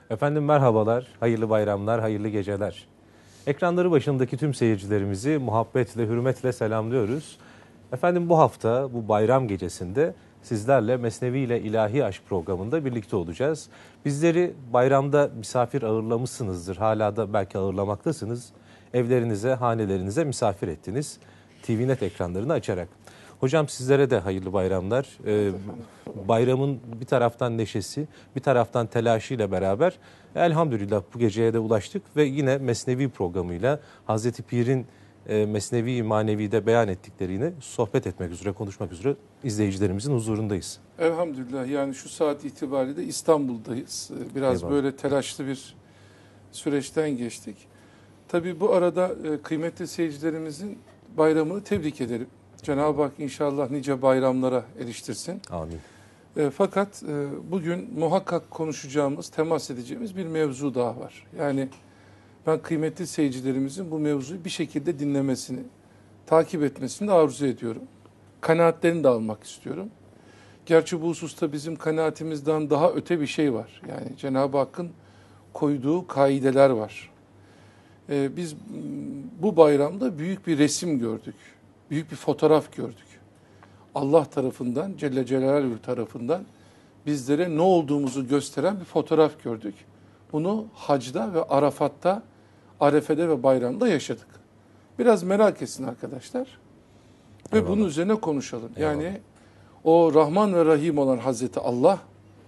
Efendim merhabalar, hayırlı bayramlar, hayırlı geceler. Ekranları başındaki tüm seyircilerimizi muhabbetle, hürmetle selamlıyoruz. Efendim bu hafta, bu bayram gecesinde sizlerle Mesnevi ile İlahi Aşk programında birlikte olacağız. Bizleri bayramda misafir ağırlamışsınızdır, hala da belki ağırlamaktasınız. Evlerinize, hanelerinize misafir ettiniz. TVNet ekranlarını açarak. Hocam sizlere de hayırlı bayramlar. Bayramın bir taraftan neşesi, bir taraftan telaşıyla beraber elhamdülillah bu geceye de ulaştık ve yine Mesnevi programıyla Hazreti Pir'in Mesnevi Manevi'de beyan ettiklerini sohbet etmek üzere, konuşmak üzere izleyicilerimizin huzurundayız. Elhamdülillah, yani şu saat itibariyle İstanbul'dayız. Biraz Eyvallah. böyle telaşlı bir süreçten geçtik. Tabii bu arada kıymetli seyircilerimizin bayramını tebrik ederim. Cenab-ı Hak inşallah nice bayramlara eriştirsin. Amin. Fakat bugün muhakkak konuşacağımız, temas edeceğimiz bir mevzu daha var. Yani ben kıymetli seyircilerimizin bu mevzuyu bir şekilde dinlemesini, takip etmesini de arzu ediyorum. Kanaatlerini de almak istiyorum. Gerçi bu hususta bizim kanaatimizden daha öte bir şey var. Yani Cenab-ı Hakk'ın koyduğu kaideler var. Biz bu bayramda büyük bir resim gördük. Büyük bir fotoğraf gördük. Allah tarafından, Celle Celaluhu tarafından bizlere ne olduğumuzu gösteren bir fotoğraf gördük. Bunu hacda ve Arafat'ta, Arefe'de ve bayramda yaşadık. Biraz merak etsin arkadaşlar. Ve Eyvallah. bunun üzerine konuşalım. Eyvallah. Yani o Rahman ve Rahim olan Hazreti Allah,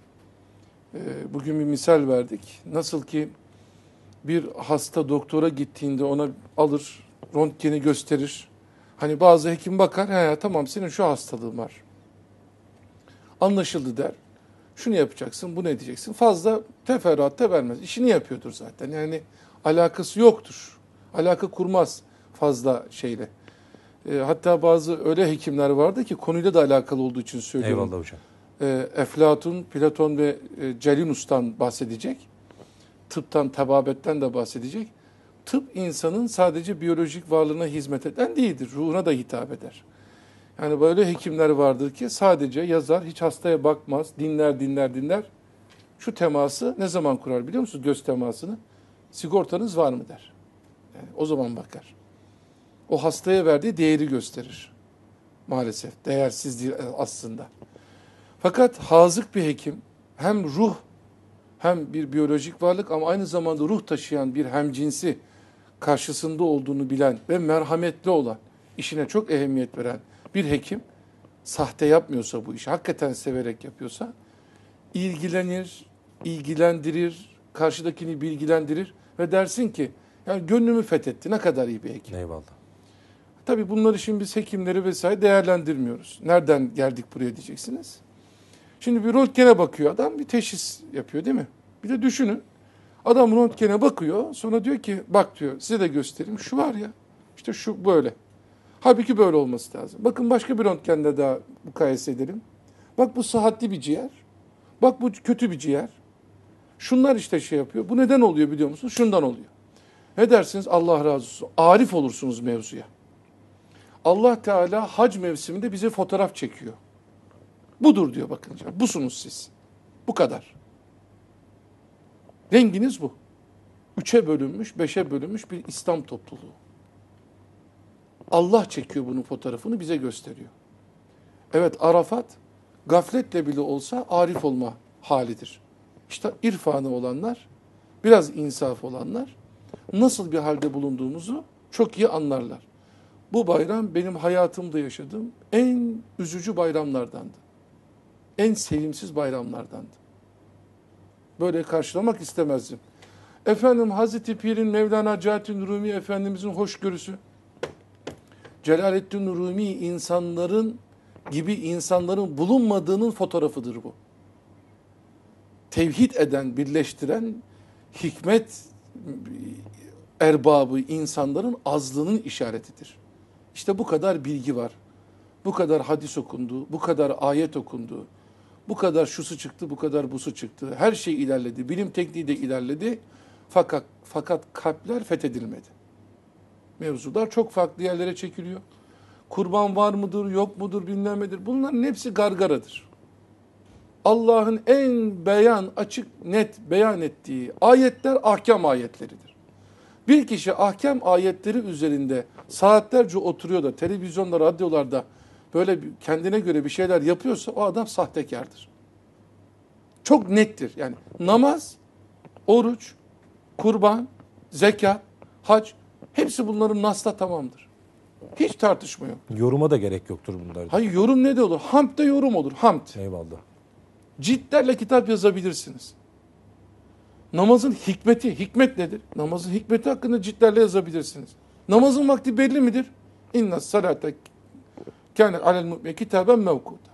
bugün bir misal verdik. Nasıl ki bir hasta doktora gittiğinde ona alır, röntgeni gösterir. Hani bazı hekim bakar, he tamam senin şu hastalığın var. Anlaşıldı der. Şunu yapacaksın, bunu edeceksin. Fazla teferruat da vermez. İşini yapıyordur zaten. Yani alakası yoktur. Alaka kurmaz fazla şeyle. Hatta bazı öyle hekimler vardı ki konuyla da alakalı olduğu için söylüyorum. Eyvallah hocam. Eflatun, Platon ve Celinus'tan bahsedecek. Tıptan, tebabetten de bahsedecek. Tıp insanın sadece biyolojik varlığına hizmet eden değildir. Ruhuna da hitap eder. Yani böyle hekimler vardır ki sadece yazar, hiç hastaya bakmaz, dinler. Şu teması ne zaman kurar biliyor musunuz? Göz temasını. Sigortanız var mı der. Yani o zaman bakar. O hastaya verdiği değeri gösterir. Maalesef değersiz değil aslında. Fakat hazık bir hekim hem ruh hem bir biyolojik varlık ama aynı zamanda ruh taşıyan bir hemcinsi karşısında olduğunu bilen ve merhametli olan, işine çok ehemmiyet veren bir hekim sahte yapmıyorsa bu işi, hakikaten severek yapıyorsa ilgilendirir, karşıdakini bilgilendirir ve dersin ki yani gönlümü fethetti, ne kadar iyi bir hekim. Eyvallah. Tabii bunları şimdi biz hekimleri vesaire değerlendirmiyoruz. Nereden geldik buraya diyeceksiniz. Şimdi bir röntgene bakıyor adam, bir teşhis yapıyor değil mi? Bir de düşünün. Adam röntgene bakıyor, sonra diyor ki bak diyor size de göstereyim. Şu var ya, işte şu böyle. Halbuki böyle olması lazım. Bakın başka bir röntgende daha mukayese edelim. Bak bu sıhhatli bir ciğer. Bak bu kötü bir ciğer. Şunlar işte şey yapıyor. Bu neden oluyor biliyor musunuz? Şundan oluyor. Ne dersiniz? Allah razı olsun. Arif olursunuz mevzuya. Allah Teala hac mevsiminde bize fotoğraf çekiyor. Budur diyor bakın. Busunuz siz. Bu kadar. Renginiz bu. 3'e bölünmüş, 5'e bölünmüş bir İslam topluluğu. Allah çekiyor bunun fotoğrafını, bize gösteriyor. Evet, Arafat gafletle bile olsa arif olma halidir. İşte irfanı olanlar, biraz insaf olanlar nasıl bir halde bulunduğumuzu çok iyi anlarlar. Bu bayram benim hayatımda yaşadığım en üzücü bayramlardandı. En sevimsiz bayramlardandı. Böyle karşılamak istemezdim. Efendim Hazreti Pir'in, Mevlana Celaleddin Rumi Efendimizin hoşgörüsü, Celaleddin Rumi insanların bulunmadığının fotoğrafıdır bu. Tevhid eden, birleştiren, hikmet erbabı insanların azlığının işaretidir. İşte bu kadar bilgi var. Bu kadar hadis okundu, bu kadar ayet okundu. Bu kadar şusu çıktı, bu kadar busu çıktı. Her şey ilerledi, bilim tekniği de ilerledi. Fakat kalpler fethedilmedi. Mevzular çok farklı yerlere çekiliyor. Kurban var mıdır, yok mudur, bilmem nedir. Bunların hepsi gargaradır. Allah'ın en açık, net beyan ettiği ayetler ahkam ayetleridir. Bir kişi ahkam ayetleri üzerinde saatlerce oturuyor da televizyonda, radyolarda böyle kendine göre bir şeyler yapıyorsa o adam sahtekardır. Çok nettir. Yani namaz, oruç, kurban, zekat, hac hepsi bunların nasla tamamdır. Hiç tartışma yok. Yoruma da gerek yoktur bunlarda. Hayır, yorum ne de olur? Hamd de yorum olur. Hamd. Eyvallah. Ciltlerle kitap yazabilirsiniz. Namazın hikmeti, hikmet nedir? Namazın hikmeti hakkında ciltlerle yazabilirsiniz. Namazın vakti belli midir? İnna salate kâne alel mu'min kitaben mevkuta.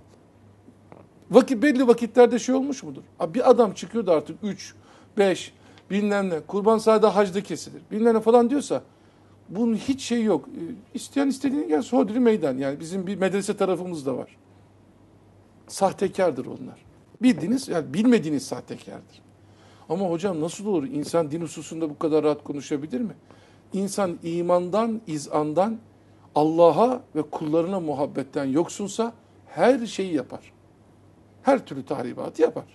Vakit belli vakitlerde şey olmuş mudur? Bir adam çıkıyor da artık 3, 5, bilmem ne, kurban sadece hacda kesilir, bilmem ne falan diyorsa bunun hiç şey yok. İsteyen istediğini gel Hodri meydan. Yani bizim bir medrese tarafımız da var. Sahtekardır onlar. Bildiğiniz, yani bilmediğiniz sahtekardır. Ama hocam nasıl olur? İnsan din hususunda bu kadar rahat konuşabilir mi? İnsan imandan, izandan, Allah'a ve kullarına muhabbetten yoksunsa her şeyi yapar. Her türlü tahribatı yapar.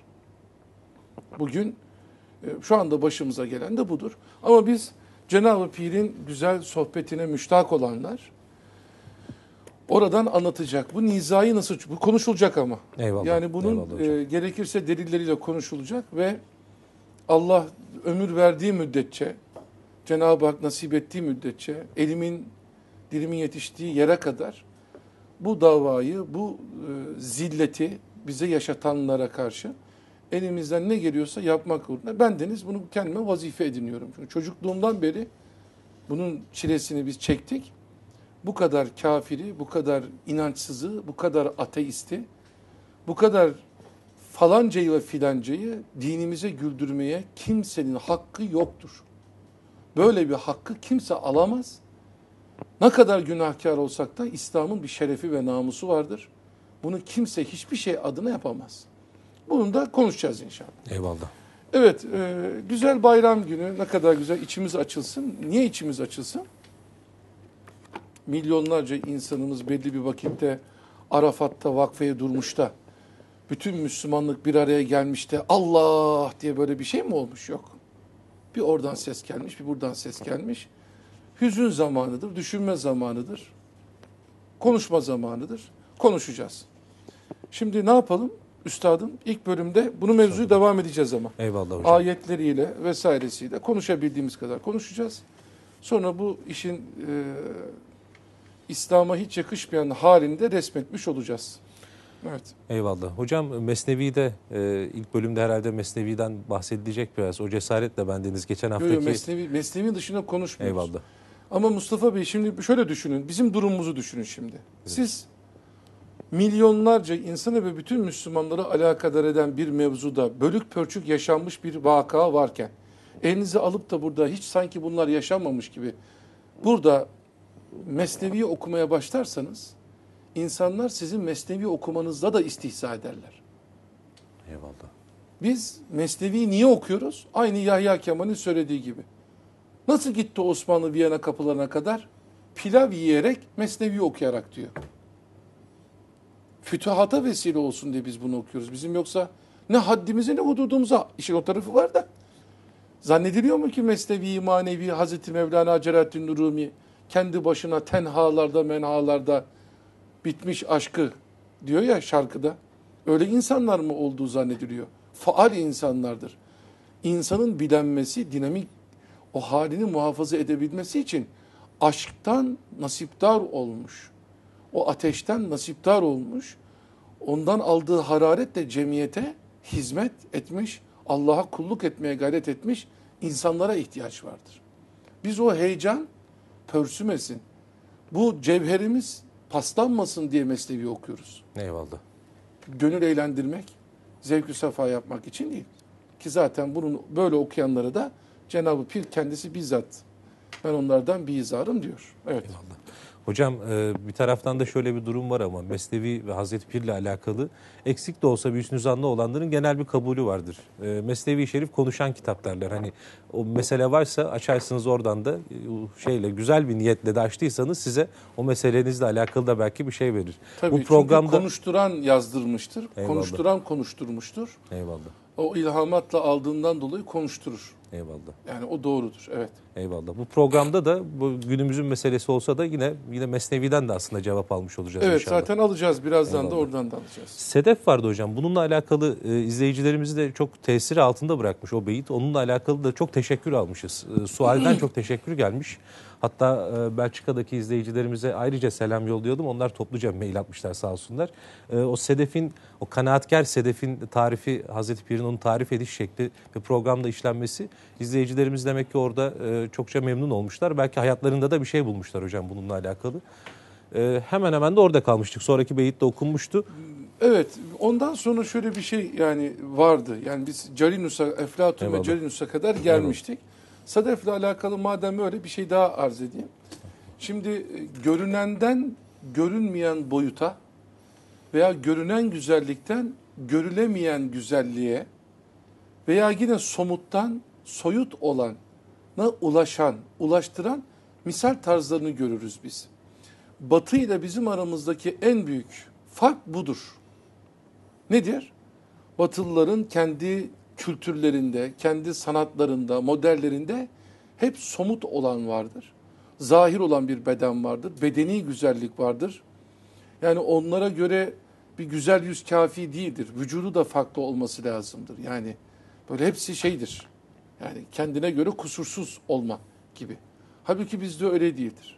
Bugün şu anda başımıza gelen de budur. Ama biz Cenab-ı Pir'in güzel sohbetine müştak olanlar oradan anlatacak. Bu nizayı nasıl, bu konuşulacak ama. Eyvallah. Yani bunun Eyvallah gerekirse delilleriyle konuşulacak ve Allah ömür verdiği müddetçe, Cenab-ı Hak nasip ettiği müddetçe, dilimin yetiştiği yere kadar bu davayı, bu zilleti bize yaşatanlara karşı elimizden ne geliyorsa yapmak uğruna. Bendeniz bunu kendime vazife ediniyorum. Çünkü çocukluğumdan beri bunun çilesini biz çektik. Bu kadar kafiri, bu kadar inançsızı, bu kadar ateisti, bu kadar falancayı ve filancayı dinimize güldürmeye kimsenin hakkı yoktur. Böyle bir hakkı kimse alamaz. Ne kadar günahkar olsak da İslam'ın bir şerefi ve namusu vardır. Bunu kimse hiçbir şey adına yapamaz. Bunu da konuşacağız inşallah. Eyvallah. Evet, güzel bayram günü, ne kadar güzel, içimiz açılsın. Niye içimiz açılsın? Milyonlarca insanımız belli bir vakitte Arafat'ta vakfeye durmuş da bütün Müslümanlık bir araya gelmiş de Allah diye böyle bir şey mi olmuş? Yok. Bir oradan ses gelmiş, bir buradan ses gelmiş. Hüzün zamanıdır, düşünme zamanıdır, konuşma zamanıdır. Konuşacağız. Şimdi ne yapalım? Üstadım ilk bölümde bunu mevzuyu devam edeceğiz ama. Eyvallah hocam. Ayetleriyle vesairesiyle konuşabildiğimiz kadar konuşacağız. Sonra bu işin İslam'a hiç yakışmayan halinde resmetmiş olacağız. Evet. Eyvallah. Hocam Mesnevi'de ilk bölümde herhalde Mesnevi'den bahsedilecek biraz. O cesaretle bendeniz geçen haftaki... Mesnevi dışında konuşmuyoruz. Eyvallah. Ama Mustafa Bey şimdi şöyle düşünün. Bizim durumumuzu düşünün şimdi. Evet. Siz milyonlarca insanı ve bütün Müslümanları alakadar eden bir mevzuda bölük pörçük yaşanmış bir vaka varken elinize alıp da burada hiç sanki bunlar yaşanmamış gibi burada Mesnevi'yi okumaya başlarsanız insanlar sizin Mesnevi okumanızda da istihza ederler. Eyvallah. Biz Mesnevi'yi niye okuyoruz? Aynı Yahya Kemal'in söylediği gibi. Nasıl gitti Osmanlı Viyana kapılarına kadar? Pilav yiyerek, Mesnevi okuyarak diyor. Fütühata vesile olsun diye biz bunu okuyoruz. Bizim yoksa ne haddimize ne hududumuza, işin o tarafı var da. Zannediliyor mu ki Mesnevi, Manevi, Hazreti Mevlana Celaleddin Rumi kendi başına tenhalarda, menhalarda bitmiş aşkı diyor ya şarkıda. Öyle insanlar mı olduğu zannediliyor? Faal insanlardır. İnsanın bilenmesi, dinamik o halini muhafaza edebilmesi için aşktan nasipdar olmuş. O ateşten nasipdar olmuş. Ondan aldığı hararetle cemiyete hizmet etmiş, Allah'a kulluk etmeye gayret etmiş insanlara ihtiyaç vardır. Biz o heyecan pörsümesin. Bu cevherimiz paslanmasın diye Mesnevi okuyoruz. Eyvallah. Gönül eğlendirmek, zevk-ü sefa yapmak için değil. Ki zaten bunun böyle okuyanlara da Cenab-ı Pir kendisi bizzat ben onlardan bir izarım diyor. Evet. Eyvallah. Hocam bir taraftan da şöyle bir durum var ama Mesnevi ve Hazreti Pir'le alakalı eksik de olsa bir hüsnü zannı olanların genel bir kabulü vardır. Mesnevi Şerif konuşan kitap derler. Hani o mesele varsa açarsınız oradan da şeyle güzel bir niyetle de açtıysanız size o meselenizle alakalı da belki bir şey verir. Tabii, Bu programda çünkü konuşturan yazdırmıştır. Eyvallah. Konuşturan konuşturmuştur. Eyvallah. O ilhamatla aldığından dolayı konuşturur. Eyvallah. Yani o doğrudur. Evet. Eyvallah. Bu programda da bu günümüzün meselesi olsa da yine Mesnevi'den de aslında cevap almış olacağız Evet, inşallah. zaten alacağız. Birazdan Eyvallah. da oradan da alacağız. Sedef vardı hocam. Bununla alakalı izleyicilerimizi de çok tesiri altında bırakmış o beyit. Onunla alakalı da çok teşekkür almışız. Sualden çok teşekkür gelmiş. Hatta Belçika'daki izleyicilerimize ayrıca selam yolluyordum. Onlar topluca mail atmışlar sağ olsunlar. O sedefin, o kanaatkar sedefin tarifi, Hazreti Pir'in onu tarif ediş şekli ve programda işlenmesi izleyicilerimiz demek ki orada çokça memnun olmuşlar. Belki hayatlarında da bir şey bulmuşlar hocam bununla alakalı. Hemen hemen de orada kalmıştık. Sonraki beyit de okunmuştu. Evet, ondan sonra şöyle bir şey yani vardı. Yani biz Carinus'a, Eflatun Eyvallah. ve Carinus'a kadar gelmiştik. Sadef'le alakalı madem öyle bir şey daha arz edeyim. Şimdi görünenden görünmeyen boyuta veya görünen güzellikten görülemeyen güzelliğe veya yine somuttan soyut olana ulaştıran misal tarzlarını görürüz biz. Batı ile bizim aramızdaki en büyük fark budur. Nedir? Batılıların kendi kültürlerinde, kendi sanatlarında, modellerinde hep somut olan vardır. Zahir olan bir beden vardır. Bedeni güzellik vardır. Yani onlara göre bir güzel yüz kafi değildir. Vücudu da farklı olması lazımdır. Yani böyle hepsi şeydir. Yani kendine göre kusursuz olma gibi. Halbuki bizde öyle değildir.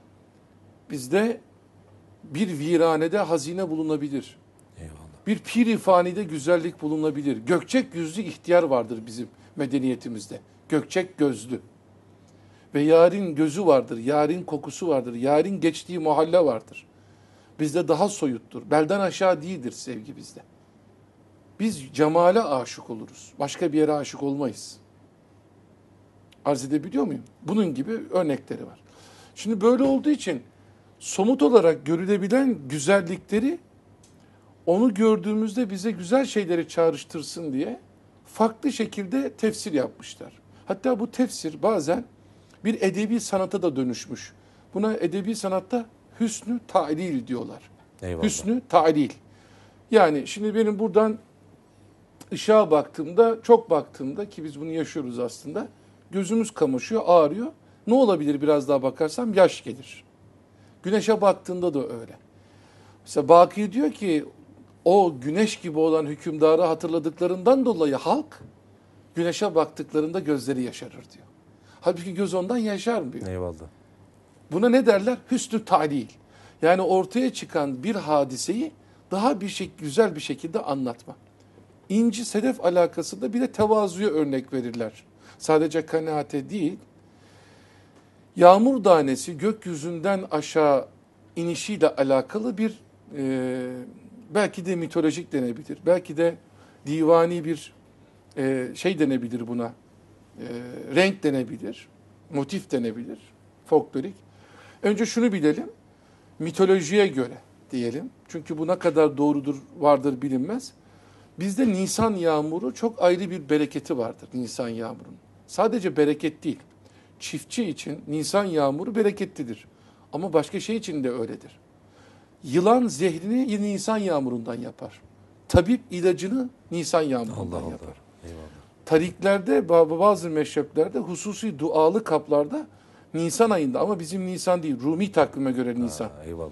Bizde bir viranede hazine bulunabilir. Eyvallah. Bir pir-i fanide güzellik bulunabilir. Gökçek yüzlü ihtiyar vardır bizim medeniyetimizde. Gökçek gözlü. Ve yarın gözü vardır, yarın kokusu vardır, yarın geçtiği mahalle vardır. Bizde daha soyuttur. Belden aşağı değildir sevgi bizde. Biz cemale aşık oluruz. Başka bir yere aşık olmayız. Arz edebiliyor muyum? Bunun gibi örnekleri var. Şimdi böyle olduğu için somut olarak görülebilen güzellikleri onu gördüğümüzde bize güzel şeyleri çağrıştırsın diye farklı şekilde tefsir yapmışlar. Hatta bu tefsir bazen bir edebi sanata da dönüşmüş. Buna edebi sanatta hüsnü ta'lil diyorlar. Eyvallah. Hüsnü ta'lil. Yani şimdi benim buradan ışığa baktığımda, çok baktığımda ki biz bunu yaşıyoruz aslında. Gözümüz kamaşıyor, ağrıyor. Ne olabilir biraz daha bakarsam? Yaş gelir. Güneşe baktığında da öyle. Mesela Baki diyor ki o güneş gibi olan hükümdarı hatırladıklarından dolayı halk güneşe baktıklarında gözleri yaşarır diyor. Halbuki göz ondan yaşarmıyor. Eyvallah. Buna ne derler? Hüsnü ta'lil. Yani ortaya çıkan bir hadiseyi daha güzel bir şekilde anlatma. İnci sedef alakasında bir de tevazuya örnek verirler. Sadece kanaate değil, yağmur tanesi gökyüzünden aşağı inişiyle alakalı bir belki de mitolojik denebilir. Belki de divani bir şey denebilir buna. Renk denebilir. Motif denebilir. Folklorik. Önce şunu bilelim. Mitolojiye göre diyelim. Çünkü bu ne kadar doğrudur, vardır bilinmez. Bizde Nisan yağmuru çok ayrı bir bereketi vardır Nisan yağmurunun. Sadece bereket değil. Çiftçi için Nisan yağmuru bereketlidir. Ama başka şey için de öyledir. Yılan zehrini Nisan yağmurundan yapar. Tabip ilacını Nisan yağmurundan Allah yapar. Allah. Eyvallah. Tariklerde, bazı meşreplerde, hususi dualı kaplarda Nisan ayında ama bizim Nisan değil, Rumi takvime göre Nisan. Eyvallah.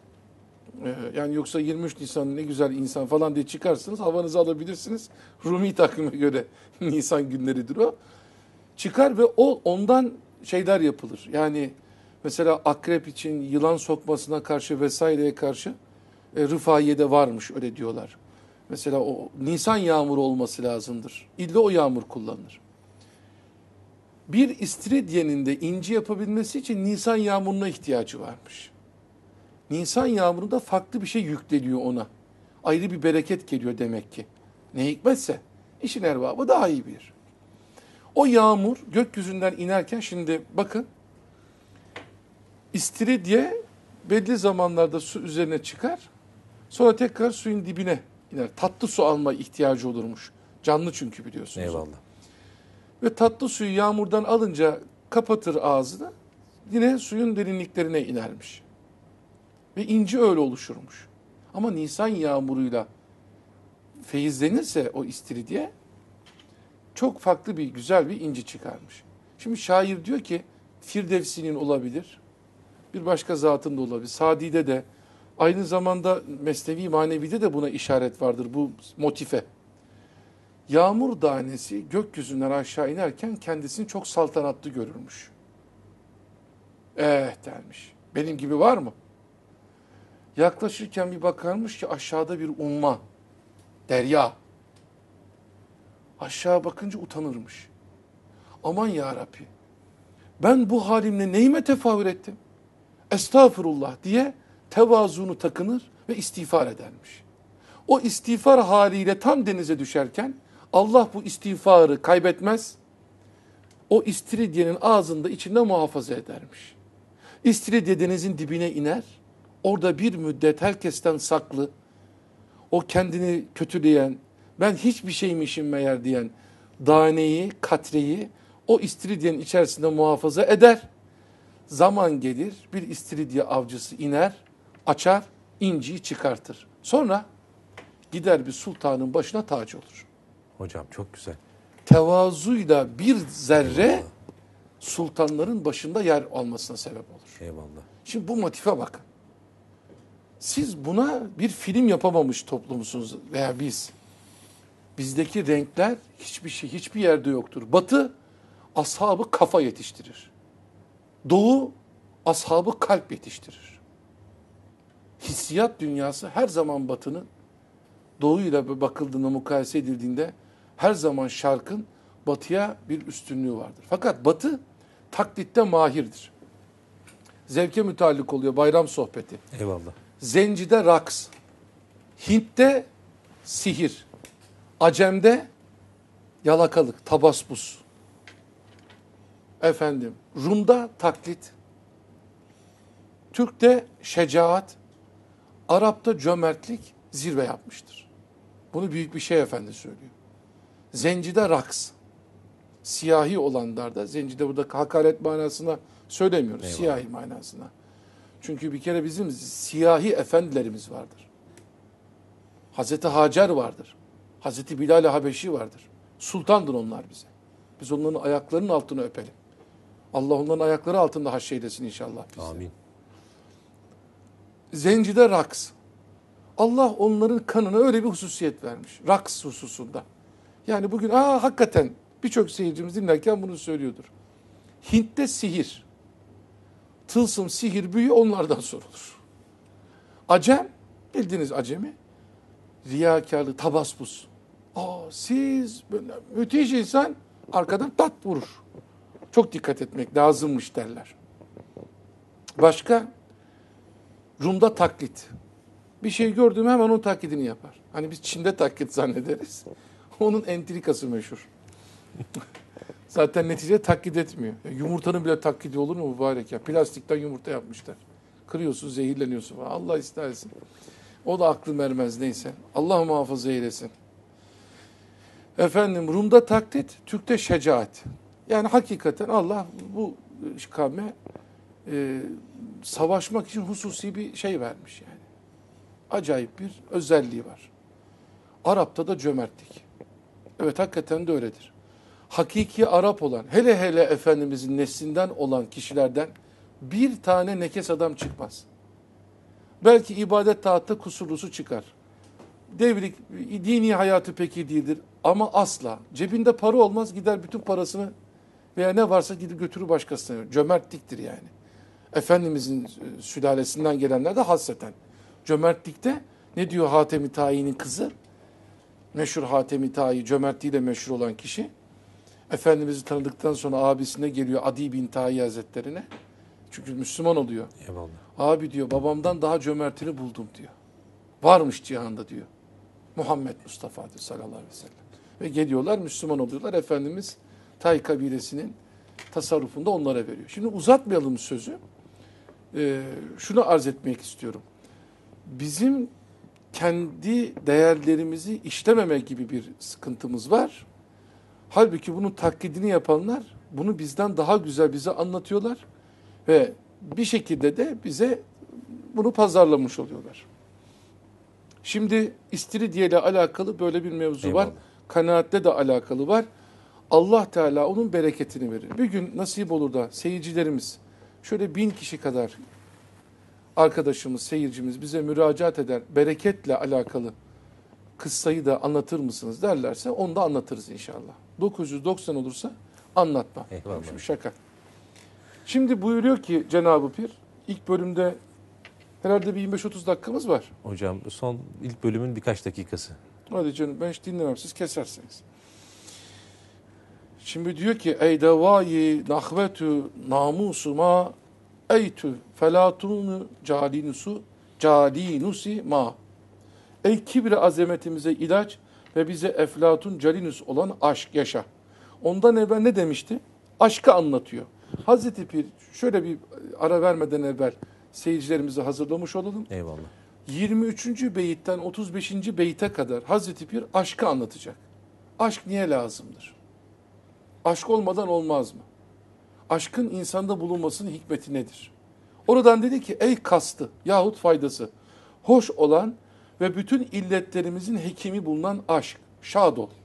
Yani yoksa 23 Nisan ne güzel insan falan diye çıkarsınız, havanızı alabilirsiniz. Rumi takvime göre Nisan günleridir o. Çıkar ve ondan şeyler yapılır. Yani mesela akrep için yılan sokmasına karşı vesaireye karşı Rıfaiye'de varmış öyle diyorlar. Mesela o Nisan yağmuru olması lazımdır. İlla o yağmur kullanılır. Bir istiridyenin de inci yapabilmesi için Nisan yağmuruna ihtiyacı varmış. Nisan yağmurunda farklı bir şey yükleniyor ona. Ayrı bir bereket geliyor demek ki. Ne hikmetse işin erbabı daha iyi bilir. O yağmur gökyüzünden inerken şimdi bakın istiridye belli zamanlarda su üzerine çıkar. Sonra tekrar suyun dibine iner. Tatlı su alma ihtiyacı olurmuş. Canlı çünkü biliyorsunuz. Eyvallah. Ve tatlı suyu yağmurdan alınca kapatır ağzını. Yine suyun derinliklerine inermiş. Ve inci öyle oluşurmuş. Ama Nisan yağmuruyla feyizlenirse o istiridye çok farklı bir güzel bir inci çıkarmış. Şimdi şair diyor ki Firdevsi'nin olabilir. Bir başka zatın da olabilir. Sadi'de de aynı zamanda Mesnevi Manevi'de de buna işaret vardır bu motife. Yağmur tanesi gökyüzünden aşağı inerken kendisini çok saltanatlı görürmüş. Dermiş. Benim gibi var mı? Yaklaşırken bir bakarmış ki aşağıda bir umma, derya. Aşağı bakınca utanırmış. Aman ya Rabbi, ben bu halimle neyime tefavür ettim? Estağfurullah diye tevazunu takınır ve istiğfar edermiş. O istiğfar haliyle tam denize düşerken Allah bu istiğfarı kaybetmez. O istiridyenin ağzında içinde muhafaza edermiş. İstiridye denizin dibine iner. Orada bir müddet herkesten saklı, o kendini kötüleyen, ben hiçbir şeymişim meğer diyen daneyi, katreyi o istiridyenin içerisinde muhafaza eder. Zaman gelir, bir istiridye avcısı iner, açar, inciyi çıkartır. Sonra gider bir sultanın başına tac olur. Hocam çok güzel. Tevazuyla bir zerre sultanların başında yer almasına sebep olur. Eyvallah. Şimdi bu motife bakın. Siz buna bir film yapamamış toplumsunuz veya biz. Bizdeki renkler hiçbir yerde yoktur. Batı ashabı kafa yetiştirir. Doğu ashabı kalp yetiştirir. Hissiyat dünyası her zaman Batı'nın Doğu'yla bakıldığında, mukayese edildiğinde her zaman Şark'ın Batı'ya bir üstünlüğü vardır. Fakat Batı taklitte mahirdir. Zevke müteallik oluyor bayram sohbeti. Eyvallah. Zencide raks, Hint'te sihir, Acem'de yalakalık, tabaspus. Rum'da taklit, Türk'te şecaat, Arap'ta cömertlik zirve yapmıştır. Bunu büyük bir şey efendi söylüyor. Zencide raks, siyahi olanlarda, zencide burada hakaret manasına söylemiyoruz, eyvallah, siyahi manasına. Çünkü bir kere bizim siyahi efendilerimiz vardır. Hazreti Hacer vardır. Hazreti Bilal-i Habeşi vardır. Sultandır onlar bize. Biz onların ayaklarının altını öpelim. Allah onların ayakları altında haşreylesin inşallah bizi. Amin. Zencide raks. Allah onların kanına öyle bir hususiyet vermiş. Raks hususunda. Yani bugün hakikaten birçok seyircimiz dinlerken bunu söylüyordur. Hint'te sihir. Tılsım, sihir, büyü onlardan sorulur. Acem, bildiğiniz acemi, riyakarlık, tabaspus. Siz böyle müthiş insan arkadan tat vurur. Çok dikkat etmek lazımmış derler. Başka, Rum'da taklit. Bir şey gördüğüm hemen onun taklidini yapar. Hani biz Çin'de taklit zannederiz. Onun entrikası meşhur. Zaten neticede taklit etmiyor. Yumurtanın bile taklidi olur mu mübarek ya? Plastikten yumurta yapmışlar. Kırıyorsun, zehirleniyorsun falan. Allah istersin. O da aklım ermez neyse. Allah muhafaza eylesin. Rum'da taklit, Türk'te şecaat. Yani hakikaten Allah bu kavme savaşmak için hususi bir şey vermiş yani. Acayip bir özelliği var. Arap'ta da cömertlik. Evet hakikaten de öyledir. Hakiki Arap olan, hele hele Efendimizin neslinden olan kişilerden bir tane nekes adam çıkmaz. Belki ibadet taatta kusurlusu çıkar. Devrik, dini hayatı pek iyi değildir ama asla. Cebinde para olmaz, gider bütün parasını veya ne varsa gidip götürür başkasına. Cömertliktir yani. Efendimizin sülalesinden gelenler de hasreten. Cömertlikte ne diyor Hatem-i Tayi'nin kızı? Meşhur Hatem-i Tayi, cömertliğiyle meşhur olan kişi. Efendimiz'i tanıdıktan sonra abisine geliyor Adi bin Tayi Hazretlerine. Çünkü Müslüman oluyor. Eyvallah. Abi diyor babamdan daha cömertini buldum diyor. Varmış cihanda diyor. Muhammed Mustafa diyor sallallahu aleyhi ve sellem. Ve geliyorlar Müslüman oluyorlar. Efendimiz Tay kabilesinin tasarrufunda onlara veriyor. Şimdi uzatmayalım sözü. Şunu arz etmek istiyorum. Bizim kendi değerlerimizi işlememe gibi bir sıkıntımız var. Halbuki bunun taklidini yapanlar bunu bizden daha güzel bize anlatıyorlar ve bir şekilde de bize bunu pazarlamış oluyorlar. Şimdi istiridye ile alakalı böyle bir mevzu var. Eyvallah. Kanaatle de alakalı var. Allah Teala onun bereketini verir. Bir gün nasip olur da seyircilerimiz şöyle 1000 kişi kadar arkadaşımız, seyircimiz bize müracaat eder. Bereketle alakalı kıssayı da anlatır mısınız derlerse onu da anlatırız inşallah. 990 olursa anlatma. Eyvallah. Şimdi şaka. Şimdi buyuruyor ki Cenab-ı Pir ilk bölümde herhalde bir 25-30 dakikamız var. Hocam son ilk bölümün birkaç dakikası. Hadi canım ben hiç dinlemem siz kesersiniz. Şimdi diyor ki ey devayi nahvetu namusuma eytü felatunu calinusi ma. Ey kibri azametimize ilaç ve bize eflatun calinus olan aşk yaşa. Ondan evvel ne demişti? Aşkı anlatıyor. Hazreti Pir şöyle bir ara vermeden evvel seyircilerimizi hazırlamış olalım. Eyvallah. 23. beyitten 35. beyte kadar Hazreti Pir aşkı anlatacak. Aşk niye lazımdır? Aşk olmadan olmaz mı? Aşkın insanda bulunmasının hikmeti nedir? Oradan dedi ki ey kastı yahut faydası, hoş olan ve bütün illetlerimizin hekimi bulunan aşk, şad ol.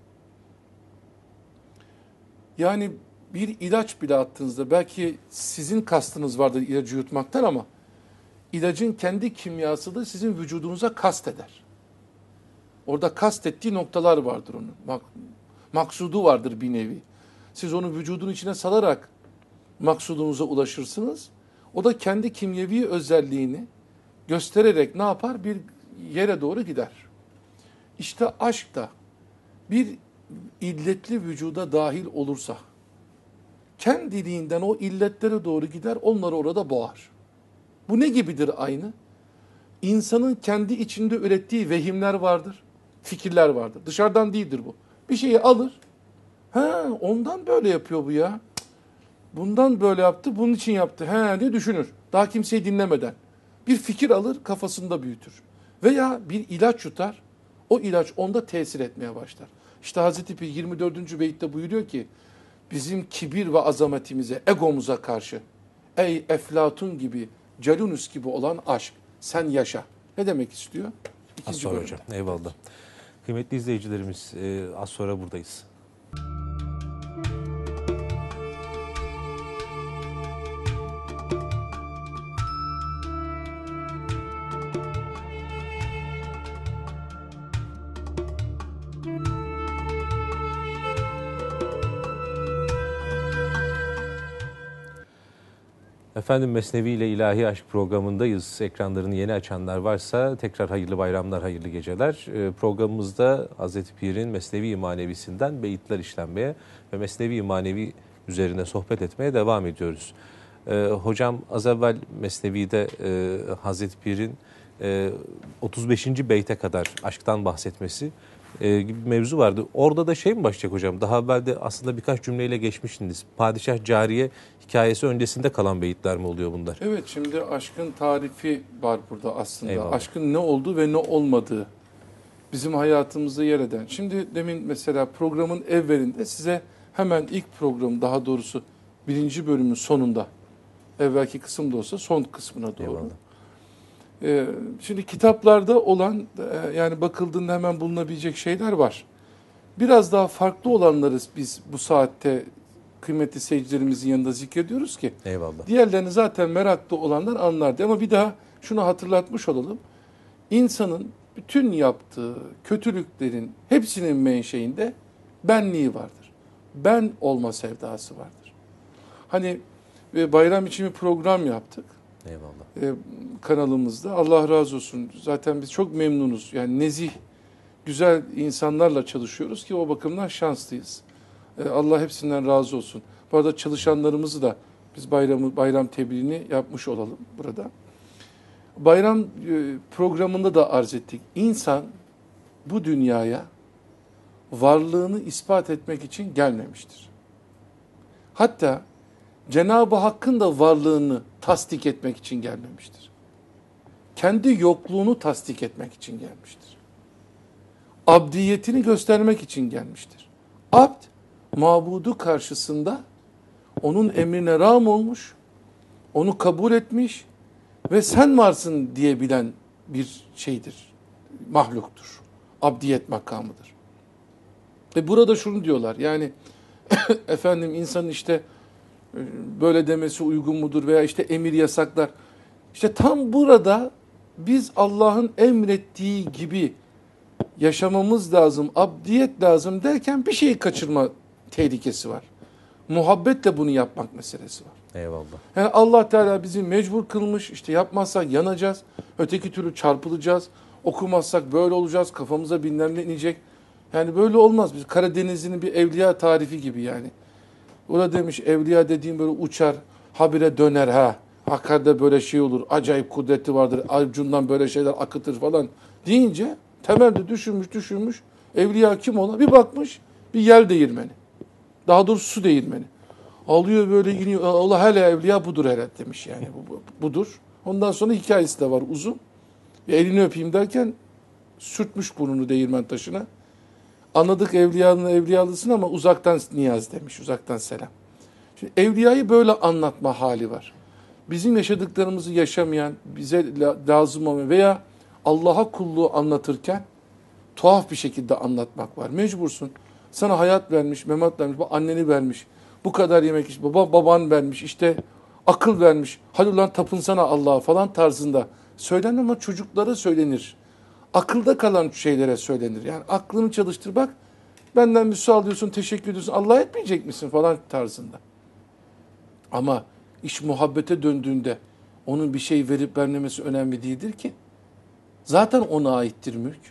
Yani bir ilaç bile attığınızda belki sizin kastınız vardır ilacı yutmaktan ama ilacın kendi kimyası da sizin vücudunuza kast eder. Orada kastettiği noktalar vardır onun. Maksudu vardır bir nevi. Siz onu vücudun içine salarak maksudunuza ulaşırsınız. O da kendi kimyevi özelliğini göstererek ne yapar? Bir yere doğru gider. İşte aşk da bir illetli vücuda dahil olursa kendiliğinden o illetlere doğru gider, onları orada boğar. Bu ne gibidir aynı? İnsanın kendi içinde ürettiği vehimler vardır, fikirler vardır. Dışarıdan değildir bu. Bir şeyi alır, ondan böyle yapıyor bu ya. Bundan böyle yaptı, bunun için yaptı diye düşünür. Daha kimseyi dinlemeden. Bir fikir alır, kafasında büyütür. Veya bir ilaç yutar, o ilaç onda tesir etmeye başlar. İşte Hazreti Pir 24. beytte buyuruyor ki, bizim kibir ve azametimize, egomuza karşı, ey Eflatun gibi, Calunus gibi olan aşk, sen yaşa. Ne demek istiyor? Az sonra hocam. Eyvallah. Kıymetli izleyicilerimiz, az sonra buradayız. Efendim Mesnevi ile İlahi Aşk programındayız. Ekranlarını yeni açanlar varsa tekrar hayırlı bayramlar, hayırlı geceler. Programımızda Hazreti Pir'in Mesnevi Manevi'sinden beyitler işlenmeye ve Mesnevi Manevi üzerine sohbet etmeye devam ediyoruz. Hocam az evvel Mesnevi'de Hazreti Pir'in 35. beyte kadar aşktan bahsetmesi gibi bir mevzu vardı. Orada da şey mi başlayacak hocam? Daha evvel de aslında birkaç cümleyle geçmiştiniz. Padişah Cariye hikayesi öncesinde kalan beyitler mi oluyor bunlar? Evet, şimdi aşkın tarifi var burada aslında. Eyvallah. Aşkın ne olduğu ve ne olmadığı bizim hayatımızda yer eden. Şimdi demin mesela programın evvelinde size hemen ilk program, daha doğrusu 1. bölümün sonunda, evvelki kısımda olsa son kısmına doğru. Eyvallah. Şimdi kitaplarda olan yani bakıldığında hemen bulunabilecek şeyler var. Biraz daha farklı olanları biz bu saatte kıymetli seyircilerimizin yanında zikrediyoruz ki Eyvallah. diğerlerini zaten meraklı olanlar anlardı. Ama bir daha şunu hatırlatmış olalım. İnsanın bütün yaptığı kötülüklerin hepsinin menşeinde benliği vardır. Ben olma sevdası vardır. Hani bayram için bir program yaptık. Eyvallah. Kanalımızda. Allah razı olsun. Zaten biz çok memnunuz. Yani nezih, güzel insanlarla çalışıyoruz ki o bakımdan şanslıyız. Allah hepsinden razı olsun. Bu arada çalışanlarımızı da biz bayram tebriğini yapmış olalım burada. Bayram programında da arz ettik. İnsan bu dünyaya varlığını ispat etmek için gelmemiştir. Hatta Cenab-ı Hakk'ın da varlığını tasdik etmek için gelmemiştir. Kendi yokluğunu tasdik etmek için gelmiştir. Abdiyetini göstermek için gelmiştir. Abd, mabudu karşısında onun emrine rağm olmuş, onu kabul etmiş ve sen varsın diyebilen bir şeydir, mahluktur. Abdiyet makamıdır. Ve burada şunu diyorlar, yani efendim insanın işte böyle demesi uygun mudur veya işte emir yasaklar. İşte tam burada biz Allah'ın emrettiği gibi yaşamamız lazım, abdiyet lazım derken bir şeyi kaçırma tehlikesi var. Muhabbetle bunu yapmak meselesi var. Eyvallah. Yani Allah Teala bizi mecbur kılmış, işte yapmazsak yanacağız, öteki türlü çarpılacağız, okumazsak böyle olacağız, kafamıza bilmem ne inecek. Yani böyle olmaz. Biz Karadenizli'nin bir evliya tarifi gibi yani. O da demiş evliya dediğim böyle uçar, habire döner ha. Hakkari'de böyle şey olur, acayip kudreti vardır, avucundan böyle şeyler akıtır falan deyince temelde düşünmüş. Evliya kim ola? Bir bakmış bir yel değirmeni. Daha doğrusu su değirmeni. Alıyor böyle iniyor. Allah hele evliya budur hele demiş yani. Budur. Ondan sonra hikayesi de var uzun. Bir elini öpeyim derken sürtmüş burnunu değirmen taşına. Anladık evliyanın evliyalısın ama uzaktan niyaz demiş. Uzaktan selam. Şimdi evliyayı böyle anlatma hali var. Bizim yaşadıklarımızı yaşamayan, bize lazım olmayan veya Allah'a kulluğu anlatırken tuhaf bir şekilde anlatmak var. Mecbursun. Sana hayat vermiş, memat vermiş, anneni vermiş. Bu kadar yemek iç, baban vermiş, işte akıl vermiş. Hadi ulan tapınsana Allah'a falan tarzında söylenir ama çocuklara söylenir. Akılda kalan şeylere söylenir. Yani aklını çalıştır bak. Benden bir su alıyorsun, teşekkür ediyorsun. Allah'a etmeyecek misin falan tarzında. Ama iş muhabbete döndüğünde onun bir şey verip vermemesi önemli değildir ki. Zaten ona aittir mülk.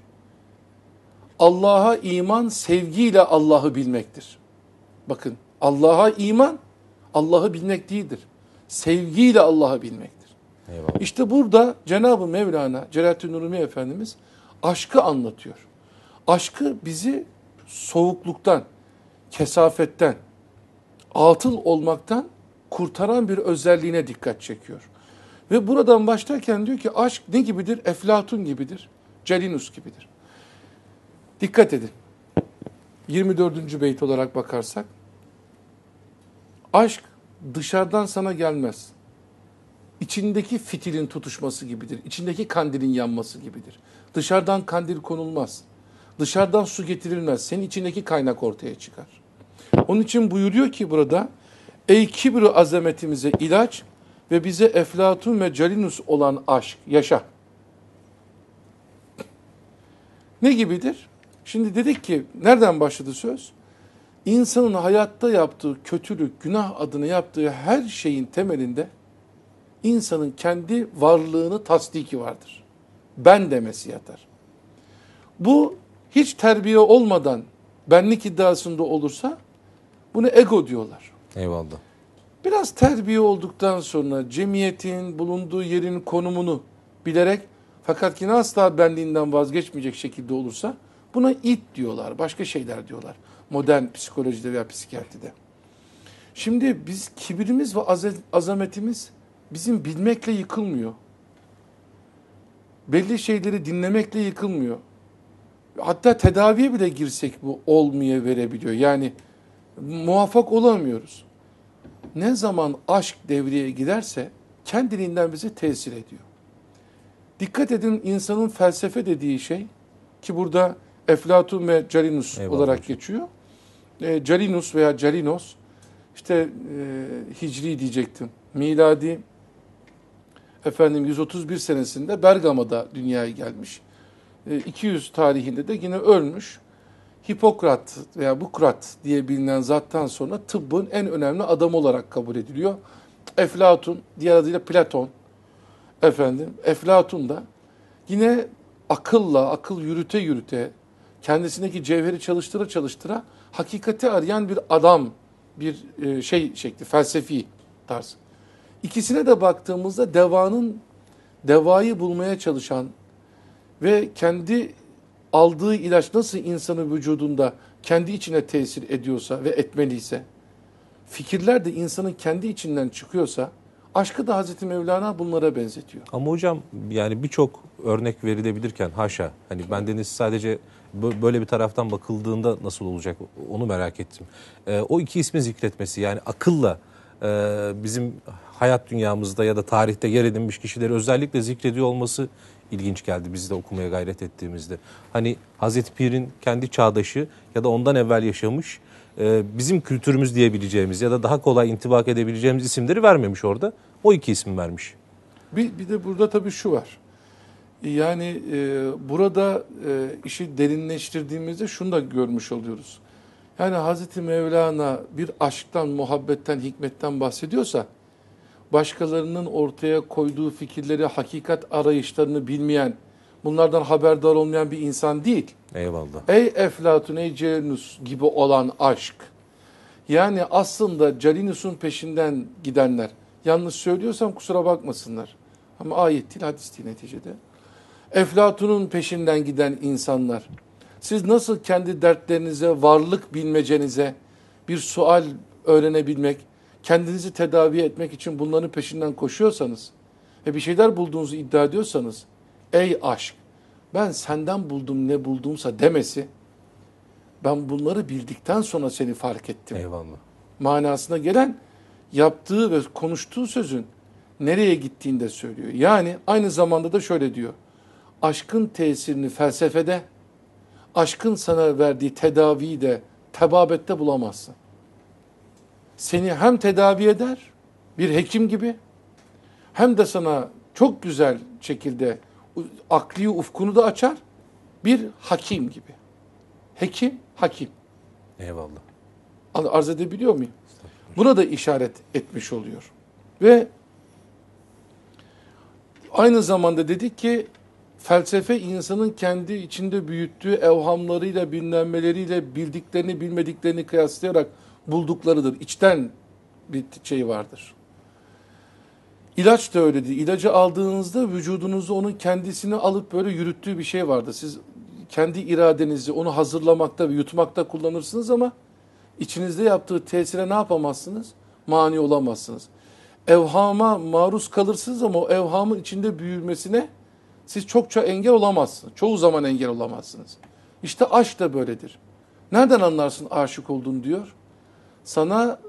Allah'a iman sevgiyle Allah'ı bilmektir. Bakın Allah'a iman Allah'ı bilmek değildir. Sevgiyle Allah'ı bilmektir. Eyvallah. İşte burada Cenab-ı Mevlana Celaleddin Rumi Efendimiz aşkı anlatıyor. Aşkı bizi soğukluktan, kesafetten, atıl olmaktan kurtaran bir özelliğine dikkat çekiyor. Ve buradan başlarken diyor ki aşk ne gibidir? Eflatun gibidir, Celinus gibidir. Dikkat edin. 24. beyt olarak bakarsak, aşk dışarıdan sana gelmez. İçindeki fitilin tutuşması gibidir. İçindeki kandilin yanması gibidir. Dışarıdan kandil konulmaz. Dışarıdan su getirilmez. Senin içindeki kaynak ortaya çıkar. Onun için buyuruyor ki burada, ey kibri azametimize ilaç ve bize eflatun ve celinus olan aşk yaşa. Ne gibidir? Şimdi dedik ki, nereden başladı söz? İnsanın hayatta yaptığı kötülük, günah adına yaptığı her şeyin temelinde insanın kendi varlığını tasdiki vardır. Ben demesi yatar. Bu hiç terbiye olmadan benlik iddiasında olursa buna ego diyorlar. Eyvallah. Biraz terbiye olduktan sonra cemiyetin bulunduğu yerin konumunu bilerek fakat yine asla benliğinden vazgeçmeyecek şekilde olursa buna it diyorlar, başka şeyler diyorlar. Modern psikolojide veya psikiyatride. Şimdi biz kibirimiz ve azametimiz bizim bilmekle yıkılmıyor. Belli şeyleri dinlemekle yıkılmıyor. Hatta tedaviye bile girsek bu olmayıverebiliyor. Yani muvaffak olamıyoruz. Ne zaman aşk devreye giderse kendiliğinden bize tesir ediyor. Dikkat edin insanın felsefe dediği şey ki burada Eflatun ve Celinus olarak geçiyor. Celinus veya Celinos işte Hicri diyecektim. Miladi 131 senesinde Bergama'da dünyaya gelmiş. 200 tarihinde de yine ölmüş. Hipokrat veya Bukrat diye bilinen zattan sonra tıbbın en önemli adamı olarak kabul ediliyor. Eflatun, diğer adıyla Platon. Eflatun da yine akıl yürüte kendisindeki cevheri çalıştıra hakikati arayan bir adam, bir şekli, felsefi tarz. İkisine de baktığımızda devayı bulmaya çalışan ve kendi aldığı ilaç nasıl insanın vücudunda kendi içine tesir ediyorsa ve etmeliyse, fikirler de insanın kendi içinden çıkıyorsa aşkı da Hazreti Mevlana bunlara benzetiyor. Ama hocam yani birçok örnek verilebilirken haşa hani bendeniz sadece böyle bir taraftan bakıldığında nasıl olacak onu merak ettim. O iki ismi zikretmesi yani akılla bizim hayat dünyamızda ya da tarihte yer edinmiş kişileri özellikle zikrediyor olması ilginç geldi biz de okumaya gayret ettiğimizde. Hani Hazreti Pir'in kendi çağdaşı ya da ondan evvel yaşamış bizim kültürümüz diyebileceğimiz ya da daha kolay intibak edebileceğimiz isimleri vermemiş orada. O iki ismi vermiş. Bir de burada tabii şu var. Yani burada işi derinleştirdiğimizde şunu da görmüş oluyoruz. Yani Hazreti Mevlana bir aşktan, muhabbetten, hikmetten bahsediyorsa başkalarının ortaya koyduğu fikirleri, hakikat arayışlarını bilmeyen, bunlardan haberdar olmayan bir insan değil. Eyvallah. Ey Eflatun, ey Celinus gibi olan aşk. Yani aslında Celinus'un peşinden gidenler. Yanlış söylüyorsam kusura bakmasınlar. Ama ayet değil, hadis değil neticede. Eflatun'un peşinden giden insanlar. Siz nasıl kendi dertlerinize, varlık bilmecenize bir sual öğrenebilmek, kendinizi tedavi etmek için bunların peşinden koşuyorsanız ve bir şeyler bulduğunuzu iddia ediyorsanız, ey aşk, ben senden buldum ne buldumsa demesi, ben bunları bildikten sonra seni fark ettim. Eyvallah. Manasına gelen yaptığı ve konuştuğu sözün nereye gittiğini de söylüyor. Yani aynı zamanda da şöyle diyor. Aşkın tesirini felsefede, aşkın sana verdiği tedaviyi de tebabette bulamazsın. Seni hem tedavi eder, bir hekim gibi, hem de sana çok güzel şekilde akli ufkunu da açar, bir hakim gibi. Hekim, hakim. Eyvallah. Arz edebiliyor muyum? Buna da işaret etmiş oluyor. Ve aynı zamanda dedik ki felsefe insanın kendi içinde büyüttüğü evhamlarıyla, bilinmeleriyle bildiklerini, bilmediklerini kıyaslayarak bulduklarıdır. İçten bir şey vardır. İlaç da öyledir. İlacı aldığınızda vücudunuzda onun kendisini alıp böyle yürüttüğü bir şey vardır. Siz kendi iradenizi onu hazırlamakta ve yutmakta kullanırsınız ama içinizde yaptığı tesire ne yapamazsınız? Mani olamazsınız. Evhama maruz kalırsınız ama o evhamın içinde büyümesine siz çokça engel olamazsınız. Çoğu zaman engel olamazsınız. İşte aşk da böyledir. Nereden anlarsın aşık olduğunu diyor. Sana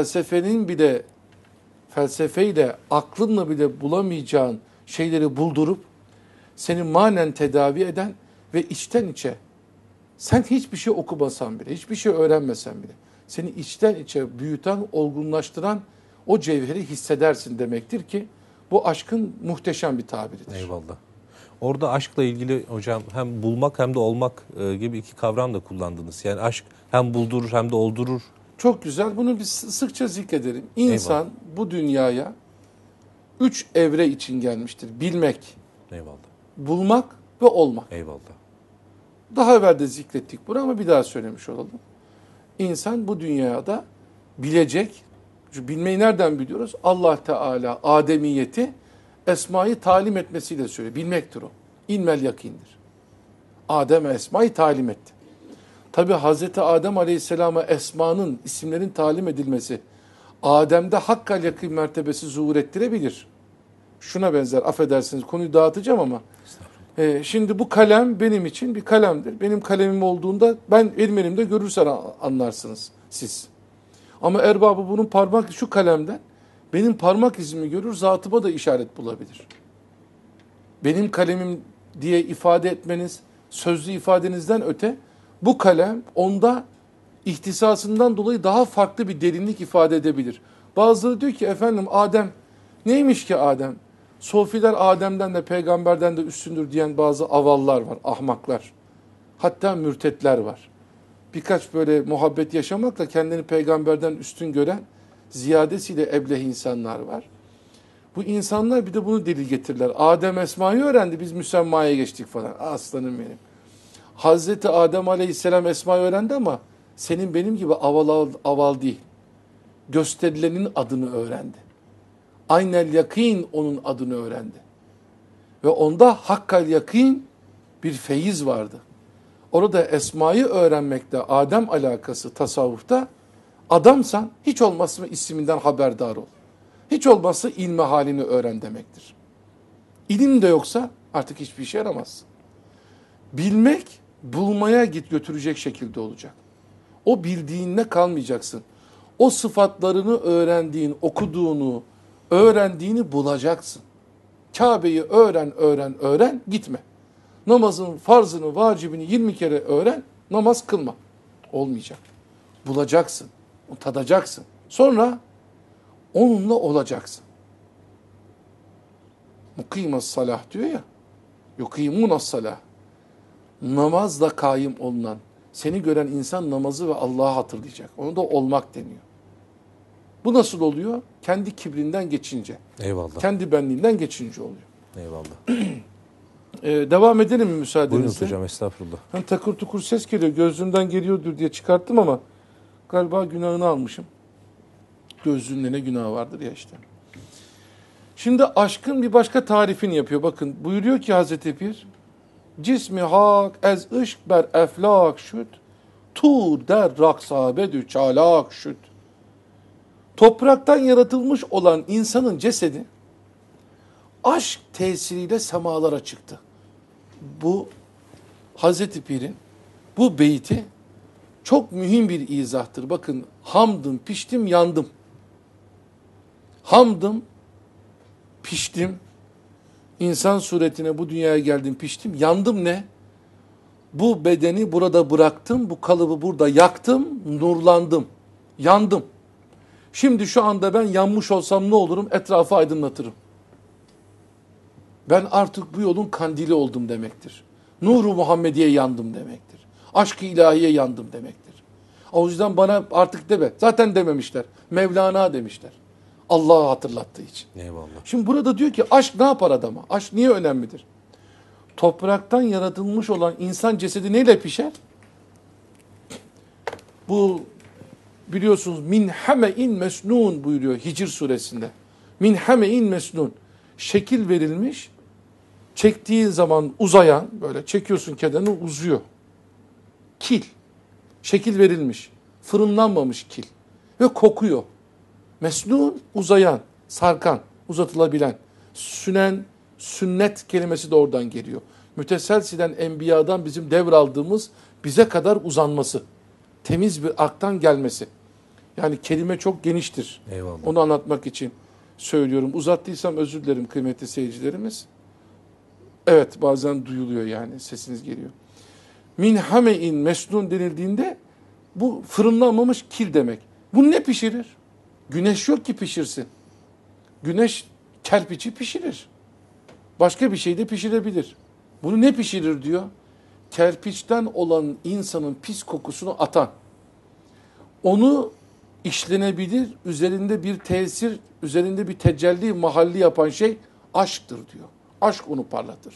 felsefeyle, aklınla bile bulamayacağın şeyleri buldurup seni manen tedavi eden ve içten içe sen hiçbir şey okumasan bile, hiçbir şey öğrenmesen bile seni içten içe büyüten, olgunlaştıran o cevheri hissedersin demektir ki bu aşkın muhteşem bir tabiridir. Eyvallah. Orada aşkla ilgili hocam hem bulmak hem de olmak gibi iki kavram da kullandınız. Yani aşk hem buldurur hem de oldurur. Çok güzel. Bunu biz sıkça zikredelim. İnsan Eyvallah. bu dünyaya 3 evre için gelmiştir. Bilmek, Eyvallah. bulmak ve olmak. Eyvallah. Daha evvel de zikrettik bunu ama bir daha söylemiş olalım. İnsan bu dünyada bilecek. Çünkü bilmeyi nereden biliyoruz? Allah Teala Ademiyeti esmayı talim etmesiyle söylüyor. Bilmektir o. İlmel yakindir. Adem'e esmayı talim etti. Tabi Hazreti Adem Aleyhisselam'a esmanın, isimlerin talim edilmesi Adem'de hakkal yakın mertebesi zuhur ettirebilir. Şuna benzer, affedersiniz konuyu dağıtacağım ama şimdi bu kalem benim için bir kalemdir. Benim kalemim olduğunda benim elimde görürsen anlarsınız siz. Ama erbabı bunun parmak şu kalemden benim parmak izimi görür, zatıma da işaret bulabilir. Benim kalemim diye ifade etmeniz sözlü ifadenizden öte bu kalem onda ihtisasından dolayı daha farklı bir derinlik ifade edebilir. Bazıları diyor ki efendim Adem neymiş ki Adem? Sofiler Adem'den de peygamberden de üstündür diyen bazı avallar var, ahmaklar. Hatta mürtetler var. Birkaç böyle muhabbet yaşamakla kendini peygamberden üstün gören ziyadesiyle ebleh insanlar var. Bu insanlar bir de bunu delil getirirler. Adem esmayı öğrendi, biz müsemmaya geçtik falan. Aslanım benim. Hazreti Adem Aleyhisselam esmayı öğrendi ama senin benim gibi aval değil. Gösterilenin adını öğrendi. Aynel yakin onun adını öğrendi. Ve onda hakkal yakin bir feyiz vardı. Orada esmayı öğrenmekte Adem alakası tasavvufta Adamsan hiç olmazsa isminden haberdar ol. Hiç olmazsa ilmi halini öğren demektir. İlim de yoksa artık hiçbir işe yaramaz. Bilmek bulmaya götürecek şekilde olacak. O bildiğinle kalmayacaksın. O sıfatlarını öğrendiğin, okuduğunu, öğrendiğini bulacaksın. Kabe'yi öğren, gitme. Namazın farzını, vacibini 20 kere öğren, namaz kılma. Olmayacak. Bulacaksın, tadacaksın. Sonra onunla olacaksın. Mukimas salah diyor ya, yukimunas salah. Namazla kaim olunan, seni gören insan namazı ve Allah'ı hatırlayacak. Onu da olmak deniyor. Bu nasıl oluyor? Kendi kibrinden geçince. Eyvallah. Kendi benliğinden geçince oluyor. Eyvallah. Devam edelim mi müsaadenizle? Buyurun hocam, estağfurullah. Hani takır tukur ses geliyor. Gözlüğümden geliyordur diye çıkarttım ama galiba günahını almışım. Gözlüğünde ne günahı vardır ya işte. Şimdi aşkın bir başka tarifini yapıyor. Bakın buyuruyor ki Hazreti Pir, cismi hak ez ışk ber eflak şüd, tur der raksabedü çalak şüd. Topraktan yaratılmış olan insanın cesedi aşk tesiriyle semalara çıktı. Bu Hazreti Pir'in bu beyti çok mühim bir izahtır. Bakın, hamdım, piştim, yandım. Hamdım, piştim. İnsan suretine bu dünyaya geldim, piştim. Yandım ne? Bu bedeni burada bıraktım, bu kalıbı burada yaktım, nurlandım. Yandım. Şimdi şu anda ben yanmış olsam ne olurum? Etrafı aydınlatırım. Ben artık bu yolun kandili oldum demektir. Nur-u Muhammediye yandım demektir. Aşk-ı ilahiye yandım demektir. O yüzden bana artık deme. Zaten dememişler. Mevlana demişler. Allah'ı hatırlattığı için. Eyvallah. Şimdi burada diyor ki aşk ne yapar adama? Aşk niye önemlidir? Topraktan yaratılmış olan insan cesedi neyle pişer? Bu biliyorsunuz min hame'in mesnun buyuruyor Hicr suresinde. Min hame'in mesnun. Şekil verilmiş, çektiği zaman uzayan, böyle çekiyorsun kenarını uzuyor. Kil. Şekil verilmiş, fırınlanmamış kil. Ve kokuyor. Mesnun, uzayan, sarkan, uzatılabilen. Sünen, sünnet kelimesi de oradan geliyor. Müteselsilen enbiyadan bizim devraldığımız bize kadar uzanması. Temiz bir aktan gelmesi. Yani kelime çok geniştir. Eyvallah. Onu anlatmak için söylüyorum. Uzattıysam özür dilerim kıymetli seyircilerimiz. Evet, bazen duyuluyor yani, sesiniz geliyor. Min hame'in mesnun denildiğinde bu fırınlanmamış kil demek. Bu ne pişirir? Güneş yok ki pişirsin. Güneş kerpiçi pişirir. Başka bir şey de pişirebilir. Bunu ne pişirir diyor? Kerpiçten olan insanın pis kokusunu atan. Onu işlenebilir, üzerinde bir tesir, üzerinde bir tecelli mahalli yapan şey aşktır diyor. Aşk onu parlatır.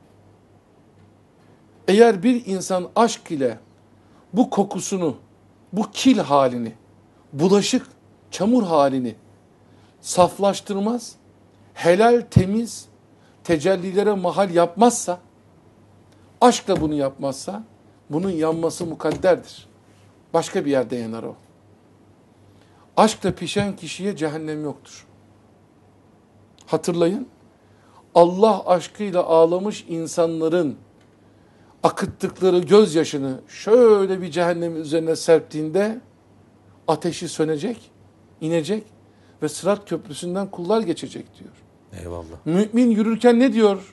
Eğer bir insan aşk ile bu kokusunu, bu kil halini, bulaşık, çamur halini saflaştırmaz, helal, temiz tecellilere mahal yapmazsa, aşkla bunu yapmazsa, bunun yanması mukadderdir. Başka bir yerde yanar o. Aşkla pişen kişiye cehennem yoktur. Hatırlayın, Allah aşkıyla ağlamış insanların akıttıkları gözyaşını şöyle bir cehennemin üzerine serptiğinde ateşi sönecek, inecek ve Sırat Köprüsü'nden kullar geçecek diyor. Eyvallah. Mümin yürürken ne diyor?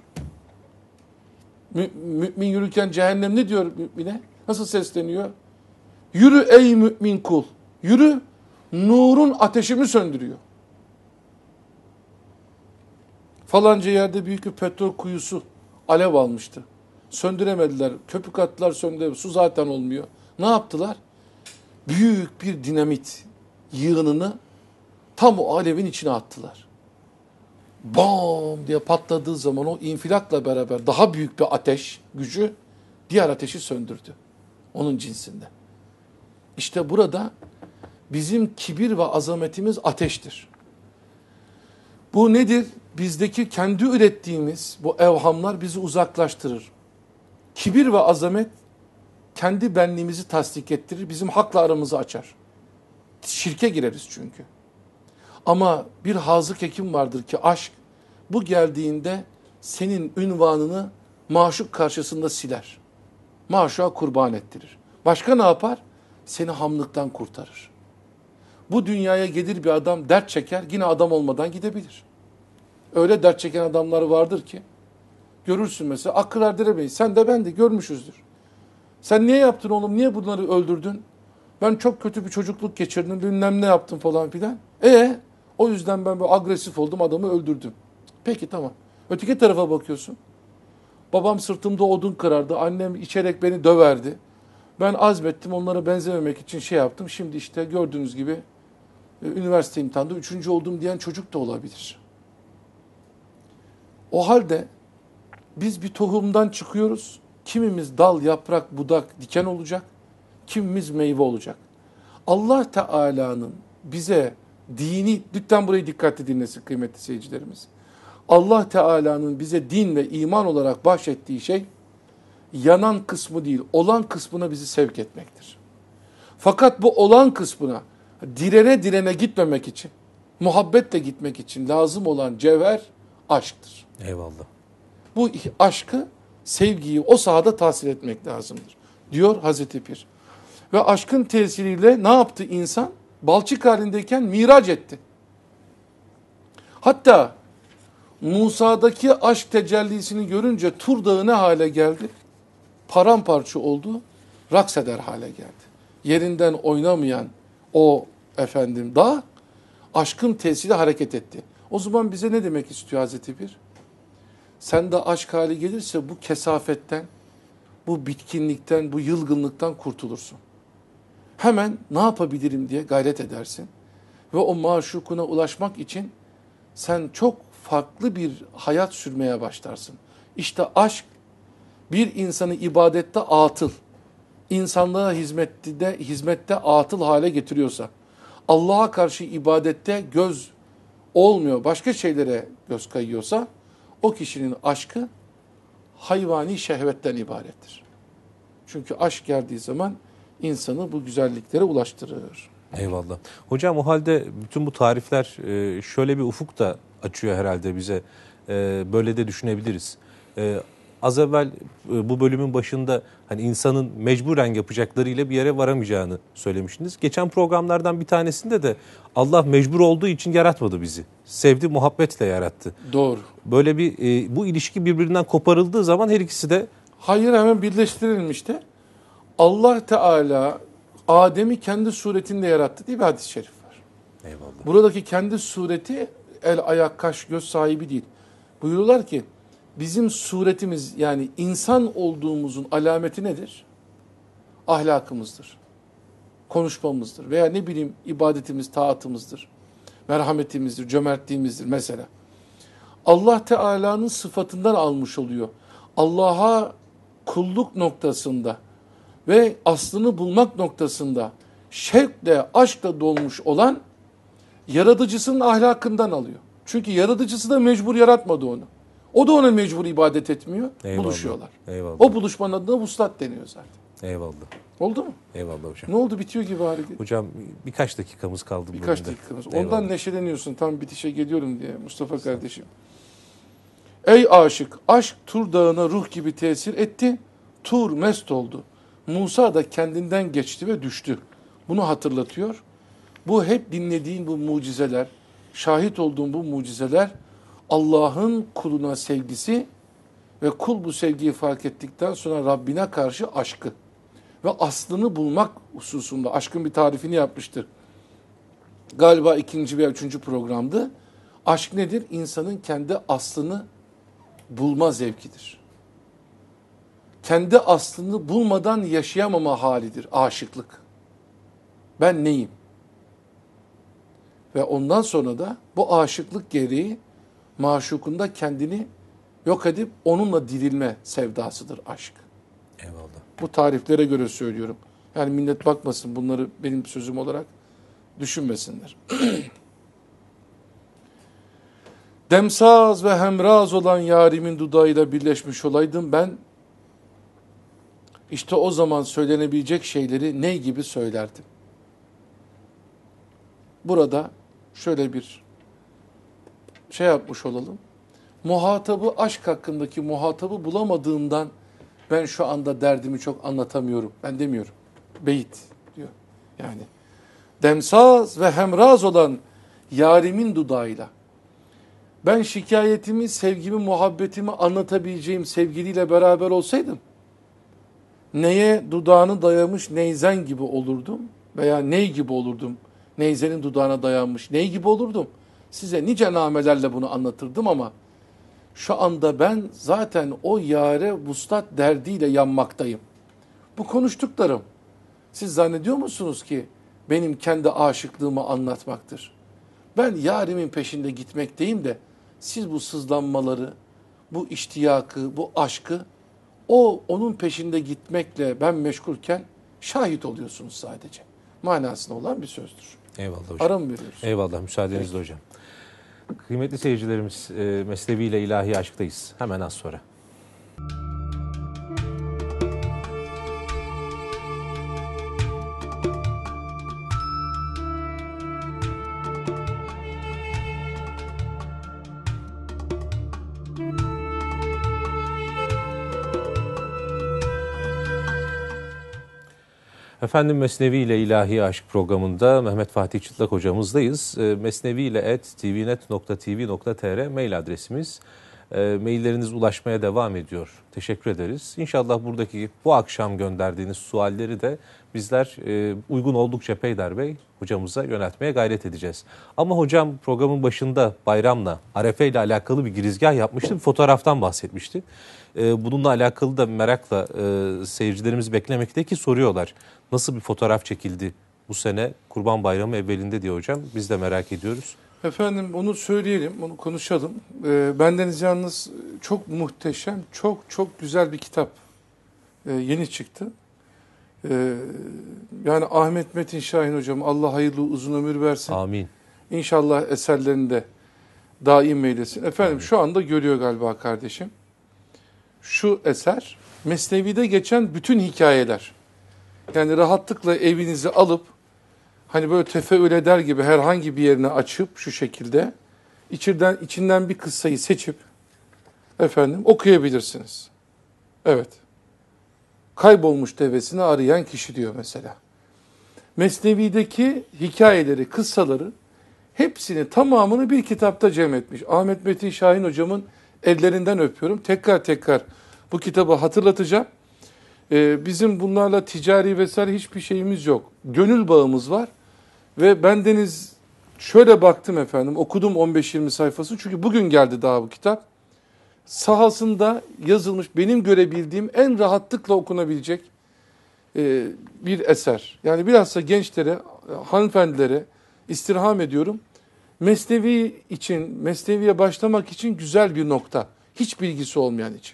Mümin yürürken cehennem ne diyor mümine? Nasıl sesleniyor? Yürü ey mümin kul. Yürü, nurun ateşimi söndürüyor. Falanca yerde büyük bir petrol kuyusu alev almıştı. Söndüremediler. Köpük attılar, söndüremediler. Su zaten olmuyor. Ne yaptılar? Büyük bir dinamit yığınını tam o alevin içine attılar. Bam diye patladığı zaman o infilakla beraber daha büyük bir ateş gücü diğer ateşi söndürdü. Onun cinsinde. İşte burada bizim kibir ve azametimiz ateştir. Bu nedir? Bizdeki kendi ürettiğimiz bu evhamlar bizi uzaklaştırır. Kibir ve azamet kendi benliğimizi tasdik ettirir, bizim hakla aramızı açar. Şirke gireriz çünkü. Ama bir hazık hekim vardır ki aşk bu geldiğinde senin ünvanını maşuk karşısında siler. Maşuğa kurban ettirir. Başka ne yapar? Seni hamlıktan kurtarır. Bu dünyaya gelir bir adam dert çeker, yine adam olmadan gidebilir. Öyle dert çeken adamlar vardır ki, görürsün mesela, akıl erdiremeyiz. Sen de ben de görmüşüzdür. Sen niye yaptın oğlum, niye bunları öldürdün? Ben çok kötü bir çocukluk geçirdim, bilmem ne yaptım falan filan. O yüzden ben böyle agresif oldum, adamı öldürdüm. Peki tamam. Öteki tarafa bakıyorsun. Babam sırtımda odun kırardı, annem içerek beni döverdi. Ben azmettim, onlara benzememek için şey yaptım. Şimdi işte gördüğünüz gibi üniversite imtihanında 3. oldum diyen çocuk da olabilir. O halde biz bir tohumdan çıkıyoruz. Kimimiz dal, yaprak, budak, diken olacak. Kimimiz meyve olacak. Allah Teala'nın bize dini, lütfen burayı dikkatli dinlesin kıymetli seyircilerimiz. Allah Teala'nın bize din ve iman olarak bahşettiği şey, yanan kısmı değil, olan kısmına bizi sevk etmektir. Fakat bu olan kısmına direne direne gitmemek için, muhabbetle gitmek için lazım olan cevher aşktır. Eyvallah. Bu aşkı, sevgiyi o sahada tahsil etmek lazımdır, diyor Hazreti Pir. Ve aşkın tesiriyle ne yaptı insan? Balçık halindeyken miraç etti. Hatta Musa'daki aşk tecellisini görünce Tur Dağı ne hale geldi? Paramparça oldu, raks eder hale geldi. Yerinden oynamayan o dağ, aşkın tesiriyle hareket etti. O zaman bize ne demek istiyor Hazreti Pir? Sen de aşk hali gelirse bu kesafetten, bu bitkinlikten, bu yılgınlıktan kurtulursun. Hemen ne yapabilirim diye gayret edersin. Ve o maşukuna ulaşmak için sen çok farklı bir hayat sürmeye başlarsın. İşte aşk bir insanı ibadette atıl, insanlığa hizmette atıl hale getiriyorsa, Allah'a karşı ibadette göz olmuyor, başka şeylere göz kayıyorsa, o kişinin aşkı hayvani şehvetten ibarettir. Çünkü aşk geldiği zaman insanı bu güzelliklere ulaştırır. Eyvallah. Hocam o halde bütün bu tarifler şöyle bir ufuk da açıyor herhalde bize. Böyle de düşünebiliriz. Az evvel bu bölümün başında hani insanın mecburen yapacaklarıyla bir yere varamayacağını söylemiştiniz. Geçen programlardan bir tanesinde de Allah mecbur olduğu için yaratmadı bizi. Sevdi, muhabbetle yarattı. Doğru. Böyle bir bu ilişki birbirinden koparıldığı zaman her ikisi de... Hayır, hemen birleştirilmişti. Allah Teala Adem'i kendi suretinde yarattı diye bir hadis-i şerif var. Eyvallah. Buradaki kendi sureti el, ayak, kaş, göz sahibi değil. Buyuruyorlar ki bizim suretimiz, yani insan olduğumuzun alameti nedir? Ahlakımızdır. Konuşmamızdır. Veya ne bileyim ibadetimiz, taatımızdır. Merhametimizdir, cömertliğimizdir mesela. Allah Teala'nın sıfatından almış oluyor. Allah'a kulluk noktasında ve aslını bulmak noktasında şevkle, aşkla dolmuş olan yaratıcısının ahlakından alıyor. Çünkü yaratıcısı da mecbur yaratmadı onu. O da ona mecbur ibadet etmiyor. Eyvallah. Buluşuyorlar. Eyvallah. O buluşmanın adına vuslat deniyor zaten. Eyvallah. Oldu mu? Eyvallah hocam. Ne oldu? Bitiyor gibi hali. Hocam birkaç dakikamız kaldı. Birkaç bölümde. dakikamız. Eyvallah. Ondan neşeleniyorsun, tam bitişe geliyorum diye Mustafa kardeşim. Ey aşık, aşk Tur Dağı'na ruh gibi tesir etti. Tur mest oldu. Musa da kendinden geçti ve düştü. Bunu hatırlatıyor. Bu hep dinlediğin bu mucizeler, şahit olduğun bu mucizeler Allah'ın kuluna sevgisi ve kul bu sevgiyi fark ettikten sonra Rabbine karşı aşkı ve aslını bulmak hususunda aşkın bir tarifini yapmıştır. Galiba 2. veya 3. programdı. Aşk nedir? İnsanın kendi aslını bulma zevkidir. Kendi aslını bulmadan yaşayamama halidir aşıklık. Ben neyim? Ve ondan sonra da bu aşıklık gereği maşukunda kendini yok edip onunla dirilme sevdasıdır aşk. Eyvallah. Bu tariflere göre söylüyorum. Yani millet bakmasın, bunları benim sözüm olarak düşünmesinler. Demsaz ve hemraz olan yarimin dudağıyla birleşmiş olaydım ben, işte o zaman söylenebilecek şeyleri ne gibi söylerdim. burada şöyle bir şey yapmış olalım. Muhatabı, aşk hakkındaki muhatabı bulamadığımdan ben şu anda derdimi çok anlatamıyorum. Ben demiyorum. Beyit diyor. Yani demsaz ve hemraz olan yarimin dudağıyla ben şikayetimi, sevgimi, muhabbetimi anlatabileceğim sevgiliyle beraber olsaydım neye dudağını dayamış neyzen gibi olurdum veya ney gibi olurdum. Neyzenin dudağına dayanmış ney gibi olurdum. Size nice namelerle bunu anlatırdım ama şu anda ben zaten o yare vuslat derdiyle yanmaktayım. Bu konuştuklarım siz zannediyor musunuz ki benim kendi aşıklığımı anlatmaktır? Ben yarimin peşinde gitmekteyim de siz bu sızlanmaları, bu iştiyakı, bu aşkı onun peşinde gitmekle ben meşgulken şahit oluyorsunuz sadece. Manasına olan bir sözdür. Eyvallah hocam. Ara mı veriyoruz? Eyvallah, müsaadenizle hocam. Kıymetli seyircilerimiz, Mesnevi ile ilahi aşktayız. Hemen az sonra. Efendim, Mesnevi ile İlahi Aşk programında Mehmet Fatih Çıtlak hocamızdayız. mesnevi@tvnet.tv.tr mail adresimiz. Mailleriniz ulaşmaya devam ediyor. Teşekkür ederiz. İnşallah buradaki bu akşam gönderdiğiniz sualleri de bizler uygun oldukça Peyder Bey hocamıza yöneltmeye gayret edeceğiz. Ama hocam programın başında bayramla, Arefe ile alakalı bir girizgah yapmıştı. Bir fotoğraftan bahsetmişti. Bununla alakalı da merakla seyircilerimiz beklemekte ki soruyorlar. Nasıl bir fotoğraf çekildi bu sene Kurban Bayramı evvelinde diye hocam. Biz de merak ediyoruz. Efendim onu söyleyelim, onu konuşalım. Bendeniz yalnız çok muhteşem, çok güzel bir kitap yeni çıktı. Yani Ahmet Metin Şahin hocam Allah hayırlı uzun ömür versin. Amin. İnşallah eserlerini de daim eylesin. Efendim Amin. şu anda görüyor galiba kardeşim. Şu eser Mesnevi'de geçen bütün hikayeler. Yani rahatlıkla evinizi alıp hani böyle tefeül eder gibi herhangi bir yerini açıp şu şekilde içinden bir kıssayı seçip efendim okuyabilirsiniz. Evet. Kaybolmuş devesini arayan kişi diyor mesela. Mesnevi'deki hikayeleri, kıssaları hepsini tamamını bir kitapta cem etmiş. Ahmet Metin Şahin hocamın ellerinden öpüyorum. Tekrar bu kitabı hatırlatacağım. Bizim bunlarla ticari vesaire hiçbir şeyimiz yok. Gönül bağımız var. Ve bendeniz şöyle baktım efendim, okudum 15-20 sayfası. Çünkü bugün geldi daha bu kitap. Sahasında yazılmış, benim görebildiğim en rahatlıkla okunabilecek bir eser. Yani bilhassa gençlere, hanımefendilere istirham ediyorum. Mesnevi için, Mesnevi'ye başlamak için güzel bir nokta. Hiç bilgisi olmayan için.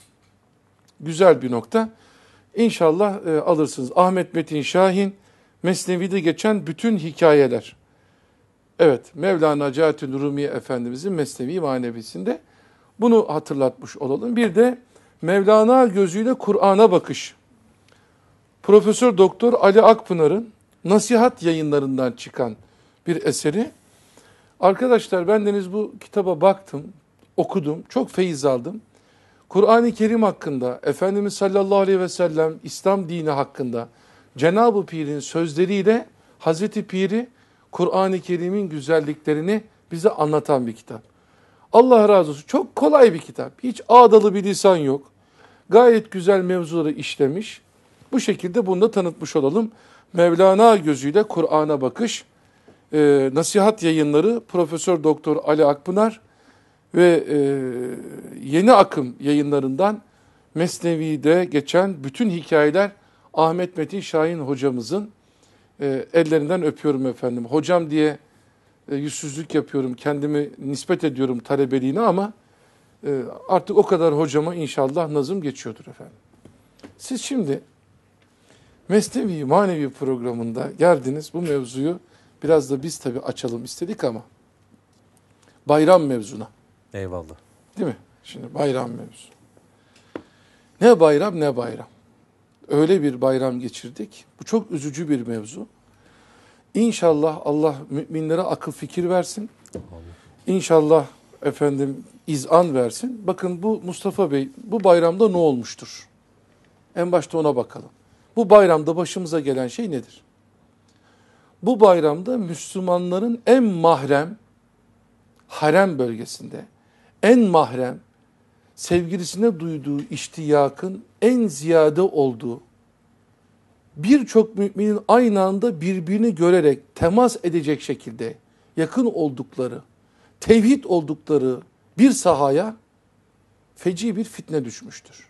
Güzel bir nokta. İnşallah alırsınız. Ahmet Metin Şahin, Mesnevi'de geçen bütün hikayeler. Evet, Mevlana Celaleddin Rumi Efendimizin Mesnevi Manevisinde bunu hatırlatmış olalım. Bir de Mevlana gözüyle Kur'an'a bakış. Profesör Doktor Ali Akpınar'ın Nasihat Yayınlarından çıkan bir eseri. Arkadaşlar bendeniz bu kitaba baktım, okudum, çok feyiz aldım. Kur'an-ı Kerim hakkında, Efendimiz sallallahu aleyhi ve sellem İslam dini hakkında Cenab-ı Pir'in sözleriyle Hazreti Pir'i Kur'an-ı Kerim'in güzelliklerini bize anlatan bir kitap. Allah razı olsun. Çok kolay bir kitap. Hiç ağdalı bir lisan yok. Gayet güzel mevzuları işlemiş. Bu şekilde bunu da tanıtmış olalım. Mevlana gözüyle Kur'an'a bakış. Nasihat Yayınları Profesör Doktor Ali Akpınar ve Yeni Akım Yayınlarından Mesnevi'de geçen bütün hikayeler Ahmet Metin Şahin hocamızın ellerinden öpüyorum efendim. Hocam diye yüzsüzlük yapıyorum, kendimi nispet ediyorum talebeliğine ama artık o kadar hocama inşallah nazım geçiyordur efendim. Siz şimdi Mesnevi Manevi programında geldiniz, bu mevzuyu biraz da biz tabii açalım istedik ama bayram mevzuna. Eyvallah. Değil mi? Şimdi bayram mevzu. Ne bayram ne bayram. Öyle bir bayram geçirdik. Bu çok üzücü bir mevzu. İnşallah Allah müminlere akıl fikir versin. İnşallah efendim izan versin. Bakın bu Mustafa Bey bu bayramda ne olmuştur? En başta ona bakalım. Bu bayramda başımıza gelen şey nedir? Bu bayramda Müslümanların en mahrem, harem bölgesinde, en mahrem, sevgilisine duyduğu iştiyakın en ziyade olduğu, birçok müminin aynı anda birbirini görerek temas edecek şekilde yakın oldukları, tevhid oldukları bir sahaya feci bir fitne düşmüştür.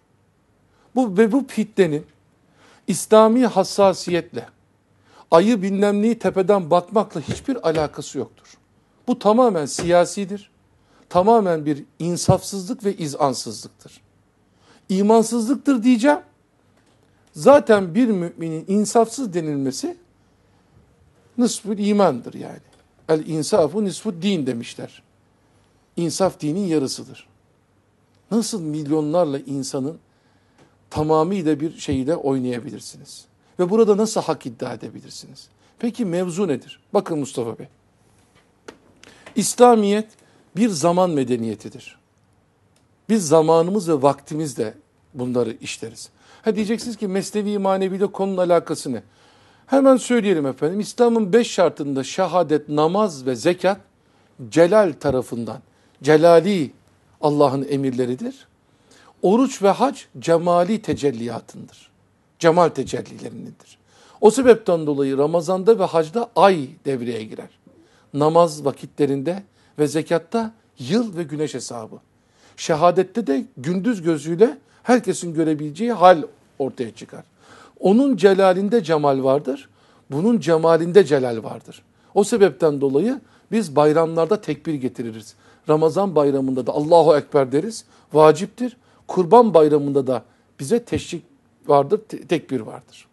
Bu fitnenin İslami hassasiyetle, ayı bilmem neyi tepeden bakmakla hiçbir alakası yoktur. Bu tamamen siyasidir. Tamamen bir insafsızlık ve izansızlıktır. İmansızlıktır diyeceğim. Zaten bir müminin insafsız denilmesi nisful imandır yani. El insafu nisfud din demişler. İnsaf dinin yarısıdır. Nasıl milyonlarla insanın tamamıyla bir şeyle oynayabilirsiniz? Ve burada nasıl hak iddia edebilirsiniz? Peki mevzu nedir? Bakın Mustafa Bey. İslamiyet bir zaman medeniyetidir. Biz zamanımız ve vaktimizle bunları işleriz. Ha diyeceksiniz ki mesnevi maneviyle konunun alakası ne? Hemen söyleyelim efendim. İslam'ın 5 şartında şehadet, namaz ve zekat celal tarafından, celali Allah'ın emirleridir. Oruç ve hac cemali tecelliyatındır. Cemal tecellilerindendir. O sebepten dolayı Ramazan'da ve hacda ay devreye girer. Namaz vakitlerinde ve zekatta yıl ve güneş hesabı. Şehadette de gündüz gözüyle herkesin görebileceği hal ortaya çıkar. Onun celalinde cemal vardır, bunun cemalinde celal vardır. O sebepten dolayı biz bayramlarda tekbir getiririz. Ramazan bayramında da Allahu Ekber deriz, vaciptir. Kurban bayramında da bize teşrik vardır, tekbir vardır.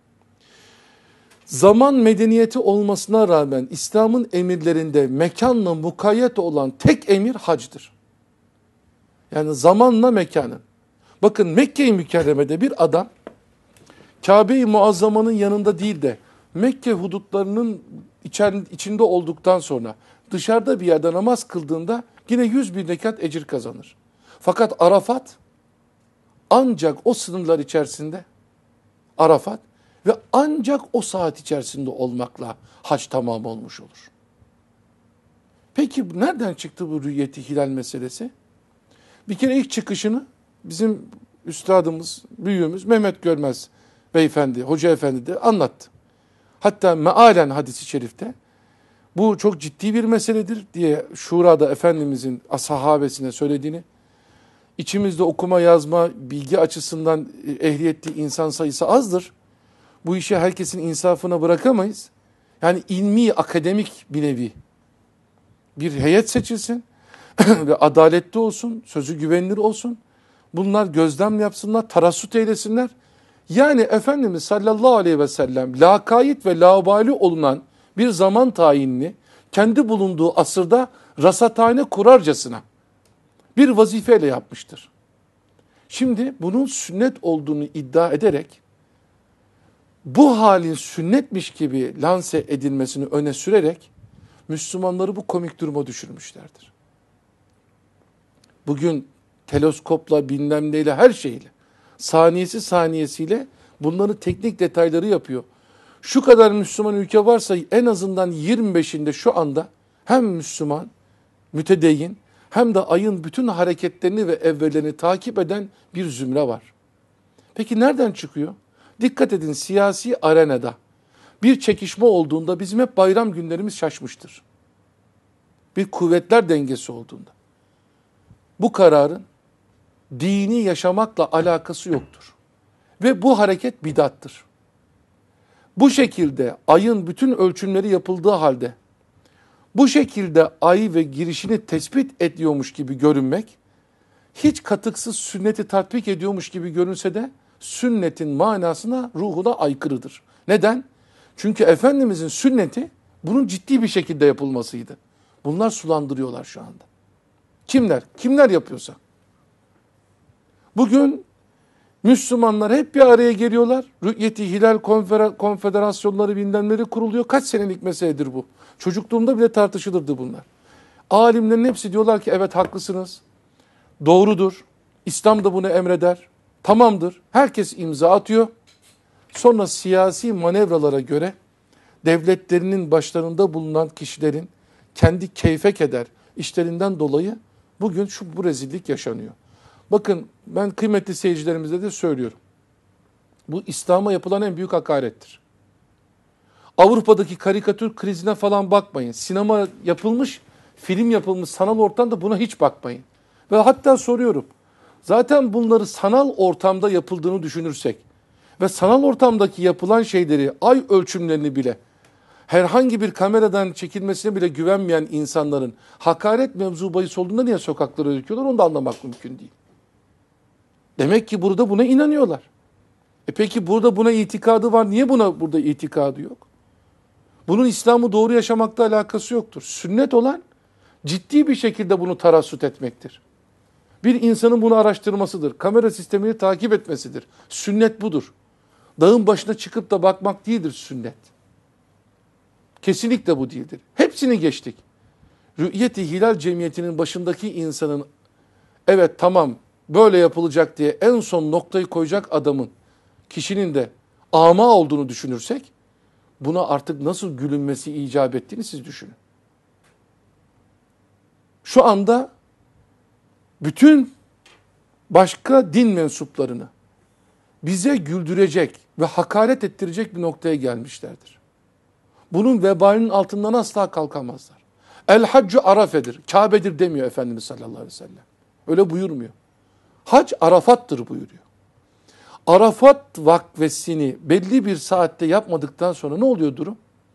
Zaman medeniyeti olmasına rağmen İslam'ın emirlerinde mekanla mukayyet olan tek emir hacdır. Yani zamanla mekanın. Bakın Mekke-i Mükerreme'de bir adam Kabe-i Muazzama'nın yanında değil de Mekke hudutlarının içinde olduktan sonra dışarıda bir yerde namaz kıldığında yine 101 rekat ecir kazanır. Fakat Arafat ancak o sınırlar içerisinde Arafat ve ancak o saat içerisinde olmakla hac tamam olmuş olur. Peki nereden çıktı bu rüyeti hilal meselesi? Bir kere ilk çıkışını bizim üstadımız, büyüğümüz Mehmet Görmez beyefendi, hoca efendi de anlattı. Hatta mealen hadisi şerifte bu çok ciddi bir meseledir diye Şura'da Efendimizin sahabesine söylediğini, içimizde okuma yazma bilgi açısından ehliyetli insan sayısı azdır. Bu işi herkesin insafına bırakamayız. Yani ilmi, akademik bir nevi bir heyet seçilsin ve adaletli olsun, sözü güvenilir olsun. Bunlar gözlem yapsınlar, tarassut eylesinler. Yani Efendimiz sallallahu aleyhi ve sellem lakayt ve laubali olunan bir zaman tayinini kendi bulunduğu asırda rasathane kurarcasına bir vazifeyle yapmıştır. Şimdi bunun sünnet olduğunu iddia ederek bu halin sünnetmiş gibi lanse edilmesini öne sürerek Müslümanları bu komik duruma düşürmüşlerdir. Bugün teleskopla bilmem neyle her şeyle saniyesi saniyesiyle bunların teknik detayları yapıyor. Şu kadar Müslüman ülke varsa en azından 25'inde şu anda hem Müslüman, mütedeyyin hem de ayın bütün hareketlerini ve evvelerini takip eden bir zümre var. Peki nereden çıkıyor? Dikkat edin, siyasi arenada bir çekişme olduğunda bizim hep bayram günlerimiz şaşmıştır. Bir kuvvetler dengesi olduğunda. Bu kararın dini yaşamakla alakası yoktur. Ve bu hareket bidattır. Bu şekilde ayın bütün ölçümleri yapıldığı halde bu şekilde ay ve girişini tespit ediyormuş gibi görünmek, hiç katıksız sünneti tatbik ediyormuş gibi görünse de sünnetin manasına, ruhuna aykırıdır. Neden? Çünkü Efendimizin sünneti bunun ciddi bir şekilde yapılmasıydı. Bunlar sulandırıyorlar şu anda. Kimler? Kimler yapıyorsa. Bugün Müslümanlar hep bir araya geliyorlar. Rü'yeti Hilal konfederasyonları bilmemleri kuruluyor. Kaç senelik meseledir bu. Çocukluğumda bile tartışılırdı bunlar. Alimlerin hepsi diyorlar ki evet haklısınız. Doğrudur. İslam da bunu emreder. Tamamdır. Herkes imza atıyor. Sonra siyasi manevralara göre devletlerinin başlarında bulunan kişilerin kendi keyfek eder işlerinden dolayı bugün bu rezillik yaşanıyor. Bakın ben kıymetli seyircilerimize de söylüyorum. Bu İslam'a yapılan en büyük hakarettir. Avrupa'daki karikatür krizine falan bakmayın. Sinema yapılmış, film yapılmış sanal ortamda buna hiç bakmayın. Ve hatta soruyorum. Zaten bunları sanal ortamda yapıldığını düşünürsek ve sanal ortamdaki yapılan şeyleri, ay ölçümlerini bile herhangi bir kameradan çekilmesine bile güvenmeyen insanların hakaret mevzu bahis olduğunda niye sokaklara döküyorlar onu da anlamak mümkün değil. Demek ki burada buna inanıyorlar. Peki burada buna itikadı var. Niye burada itikadı yok? Bunun İslam'ı doğru yaşamakla alakası yoktur. Sünnet olan ciddi bir şekilde bunu tarassut etmektir. Bir insanın bunu araştırmasıdır. Kamera sistemini takip etmesidir. Sünnet budur. Dağın başına çıkıp da bakmak değildir sünnet. Kesinlikle bu değildir. Hepsini geçtik. Rü'yeti Hilal cemiyetinin başındaki insanın evet tamam böyle yapılacak diye en son noktayı koyacak adamın, kişinin de ama olduğunu düşünürsek buna artık nasıl gülünmesi icap ettiğini siz düşünün. Şu anda bütün başka din mensuplarını bize güldürecek ve hakaret ettirecek bir noktaya gelmişlerdir. Bunun vebalinin altından asla kalkamazlar. El haccu arafedir, Kabe'dir demiyor Efendimiz sallallahu aleyhi ve sellem. Öyle buyurmuyor. Hac Arafat'tır buyuruyor. Arafat vakfesini belli bir saatte yapmadıktan sonra ne oluyor durum?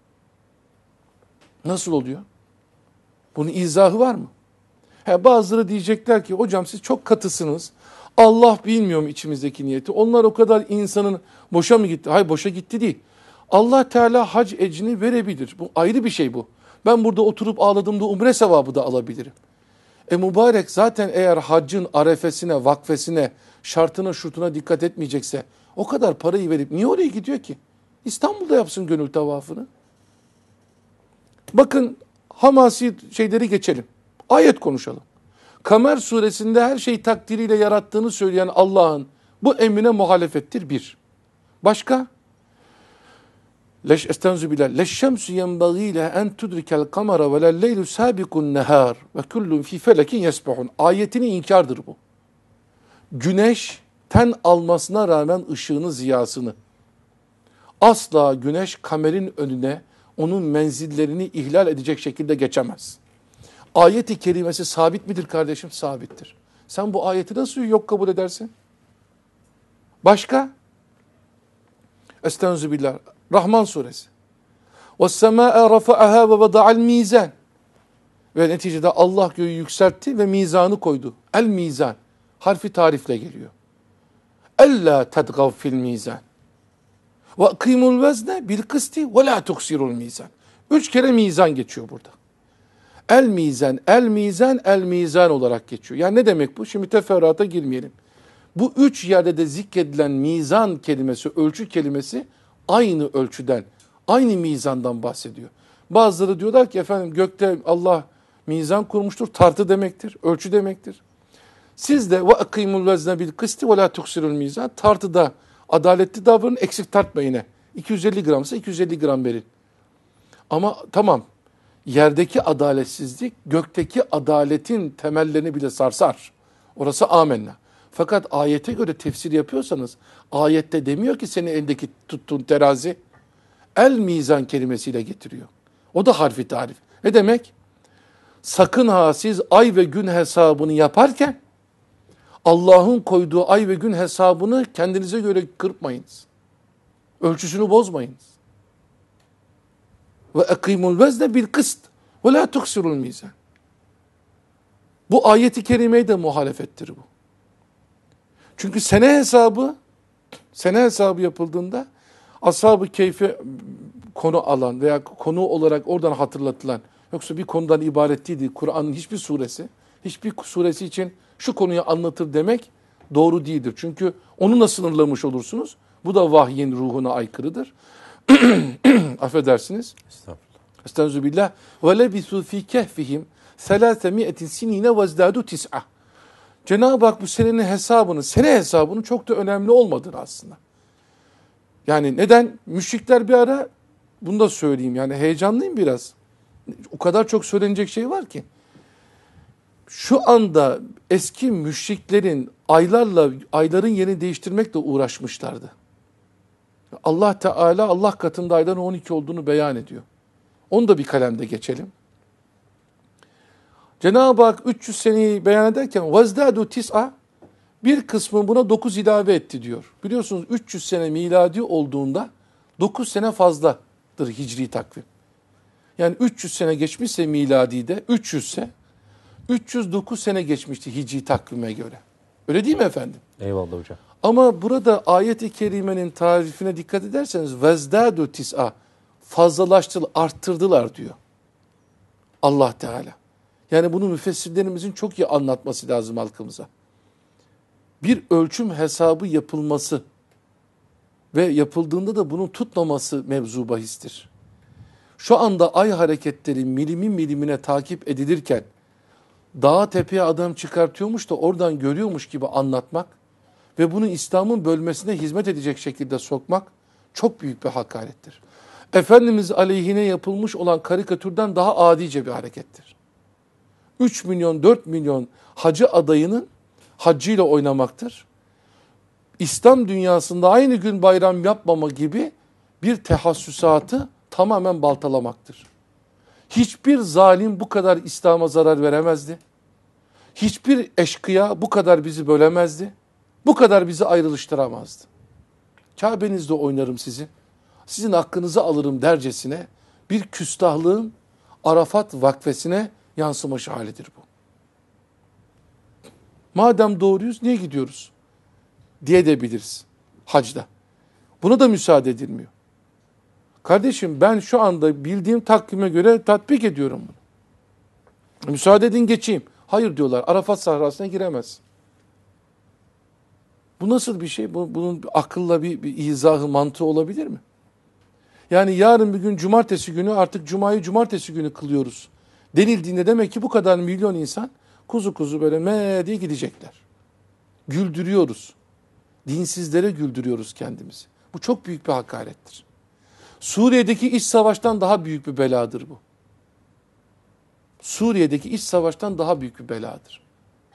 Nasıl oluyor? Bunun izahı var mı? Bazıları diyecekler ki hocam siz çok katısınız. Allah bilmiyor mu içimizdeki niyeti? Onlar o kadar insanın boşa mı gitti? Hayır boşa gitti değil. Allah Teala hac ecrini verebilir. Bu ayrı bir şey bu. Ben burada oturup ağladığımda umre sevabı da alabilirim. Mübarek zaten eğer haccın arefesine, vakfesine, şartına, şurtuna dikkat etmeyecekse o kadar parayı verip niye oraya gidiyor ki? İstanbul'da yapsın gönül tavafını. Bakın hamasi şeyleri geçelim. Ayet konuşalım. Kamer suresinde her şeyi takdiriyle yarattığını söyleyen Allah'ın bu emrine muhalefettir bir. Başka? Estağfirullah. Leşşemsu yenbagî leha en tudrikel kamera ve lelleylu sâbikun nehâr ve kullun fî felekin yesbahun. Ayetini inkardır bu. Güneş ten almasına rağmen ışığını, ziyasını. Asla güneş kamerin önüne onun menzillerini ihlal edecek şekilde geçemez. Ayet-i kerimesi sabit midir kardeşim? Sabittir. Sen bu ayeti nasıl yok kabul edersin? Başka? Estağfirullah. Rahman suresi. وَالسَّمَاءَ رَفَعَهَا وَوَضَعَ الْمِيزَانِ. Ve neticede Allah göğü yükseltti ve mizanı koydu. El mizan. Harfi tarifle geliyor. اَلَّا تَدْغَوْ فِي الْمِيزَانِ وَاَقِيمُوا الْوَزْنَ بِالْقِسْتِ وَلَا تُخْسِرُوا الْمِيزَانِ. 3 kere mizan geçiyor burada. El mizan, el mizan, el mizan olarak geçiyor. Yani ne demek bu? Şimdi teferruata girmeyelim. Bu 3 yerde de zikredilen mizan kelimesi, ölçü kelimesi aynı ölçüden, aynı mizandan bahsediyor. Bazıları diyorlar ki efendim gökte Allah mizan kurmuştur, tartı demektir, ölçü demektir. Siz de ve akimul vezne bil kısti ve la tuksirul mizan, tartıda adaletli davranın, eksik tartmayın. 250 gramsa 250 gram verin. Ama tamam, yerdeki adaletsizlik gökteki adaletin temellerini bile sarsar. Orası amenna. Fakat ayete göre tefsir yapıyorsanız ayette demiyor ki senin elindeki tuttuğun terazi el mizan kelimesiyle getiriyor. O da harfi tarif. Ne demek? Sakın ha siz ay ve gün hesabını yaparken Allah'ın koyduğu ay ve gün hesabını kendinize göre kırpmayınız. Ölçüsünü bozmayınız. Ve ekimul vezne bil kıst ve la tuksirul mizan. Bu ayeti kerimeye de muhalefettir bu. Çünkü sene hesabı yapıldığında ashab-ı keyfe konu alan veya konu olarak oradan hatırlatılan, yoksa bir konudan ibaret değildi. Kur'an'ın hiçbir suresi için şu konuyu anlatır demek doğru değildir. Çünkü onunla sınırlamış olursunuz. Bu da vahyin ruhuna aykırıdır. Affedersiniz. Estağfurullah. Estağfirullah. Ve lebisu fi kehfihim 300 sinine vezdadu tis'a. Cenab-ı Hak bu senenin hesabını, sene hesabını çok da önemli olmadığını aslında. Yani neden? Müşrikler bir ara, bunu da söyleyeyim, yani heyecanlıyım biraz. O kadar çok söylenecek şey var ki. Şu anda eski müşriklerin ayların yerini değiştirmekle uğraşmışlardı. Allah Teala Allah katında ayların 12 olduğunu beyan ediyor. Onu da bir kalemde geçelim. Cenab-ı Hak 300 seneyi beyan ederken vazdadu tis'a, bir kısmı buna 9 ilave etti diyor. Biliyorsunuz 300 sene miladi olduğunda 9 sene fazladır hicri takvim. Yani 300 sene geçmişse miladide 300 ise 309 sene geçmişti hicri takvime göre. Öyle değil mi efendim? Eyvallah hocam. Ama burada ayet-i kerimenin tarifine dikkat ederseniz vezdadu tis'a, fazlalaştırdılar, arttırdılar diyor Allah Teala. Yani bunu müfessirlerimizin çok iyi anlatması lazım halkımıza. Bir ölçüm hesabı yapılması ve yapıldığında da bunun tutmaması mevzu bahistir. Şu anda ay hareketleri milimi milimine takip edilirken dağa tepeye adam çıkartıyormuş da oradan görüyormuş gibi anlatmak ve bunu İslam'ın bölmesine hizmet edecek şekilde sokmak çok büyük bir hakarettir. Efendimiz aleyhine yapılmış olan karikatürden daha adice bir harekettir. 3 milyon, 4 milyon hacı adayının haccıyla oynamaktır. İslam dünyasında aynı gün bayram yapmama gibi bir tehassüsatı tamamen baltalamaktır. Hiçbir zalim bu kadar İslam'a zarar veremezdi. Hiçbir eşkıya bu kadar bizi bölemezdi. Bu kadar bizi ayrılıştıramazdı. Kabe'nizde oynarım sizi. Sizin hakkınızı alırım dercesine bir küstahlığın Arafat vakfesine yansımış halidir bu. Madem doğruyuz niye gidiyoruz diye de biliriz hacda. Buna da müsaade edilmiyor. Kardeşim ben şu anda bildiğim takvime göre tatbik ediyorum bunu. Müsaade edin geçeyim. Hayır diyorlar, Arafat sahrasına giremez. Bu nasıl bir şey? Bunun akılla bir izahı, mantığı olabilir mi? Yani yarın bir gün cumartesi günü artık cumayı cumartesi günü kılıyoruz denildiğinde demek ki bu kadar milyon insan kuzu kuzu böyle me diye gidecekler. Güldürüyoruz. Dinsizlere güldürüyoruz kendimizi. Bu çok büyük bir hakarettir. Suriye'deki iç savaştan daha büyük bir beladır bu. Suriye'deki iç savaştan daha büyük bir beladır.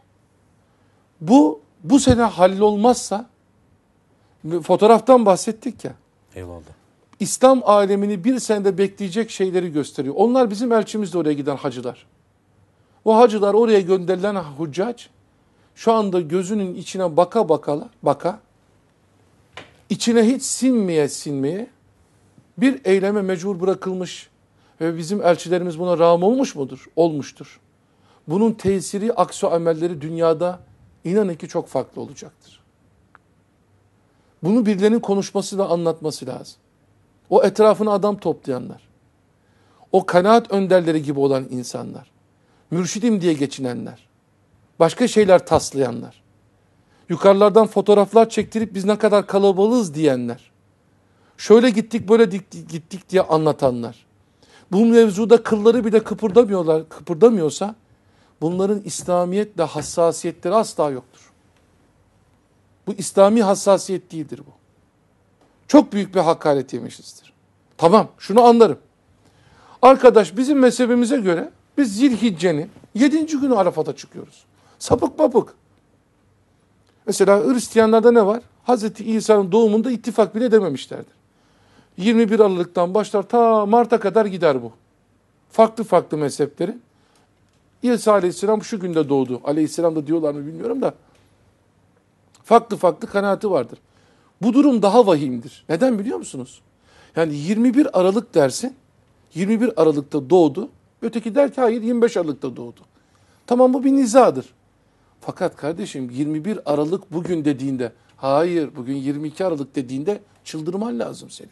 Bu sene hallolmazsa, fotoğraftan bahsettik ya. Eyvallah. İslam alemini bir senede bekleyecek şeyleri gösteriyor. Onlar bizim elçimizle oraya giden hacılar. O hacılar, oraya gönderilen huccac, şu anda gözünün içine baka, içine hiç sinmeye bir eyleme mecbur bırakılmış ve bizim elçilerimiz buna rağm olmuş mudur? Olmuştur. Bunun tesiri, aksu amelleri dünyada inanın ki çok farklı olacaktır. Bunu birilerinin konuşması ve anlatması lazım. O etrafına adam toplayanlar, o kanaat önderleri gibi olan insanlar, mürşidim diye geçinenler, başka şeyler taslayanlar, yukarılardan fotoğraflar çektirip biz ne kadar kalabalığız diyenler, şöyle gittik böyle gittik diye anlatanlar, bu mevzuda kılları bile kıpırdamıyorsa bunların İslamiyetle hassasiyetleri asla yoktur. Bu İslami hassasiyet değildir bu. Çok büyük bir hakaret yemişizdir. Tamam, şunu anlarım. Arkadaş, bizim mezhebimize göre biz Zilhicce'nin 7. günü Arafat'a çıkıyoruz. Sapık mapık. Mesela Hristiyanlarda ne var? Hazreti İsa'nın doğumunda ittifak bile dememişlerdir. 21 Aralık'tan başlar ta Mart'a kadar gider bu. Farklı farklı mezheplerin. İsa Aleyhisselam şu günde doğdu. Aleyhisselam da diyorlar mı bilmiyorum da. Farklı farklı kanaati vardır. Bu durum daha vahimdir. Neden biliyor musunuz? Yani 21 Aralık dersin, 21 Aralık'ta doğdu. Öteki der ki hayır 25 Aralık'ta doğdu. Tamam, bu bir nizadır. Fakat kardeşim 21 Aralık bugün dediğinde, hayır bugün 22 Aralık dediğinde çıldırman lazım seni.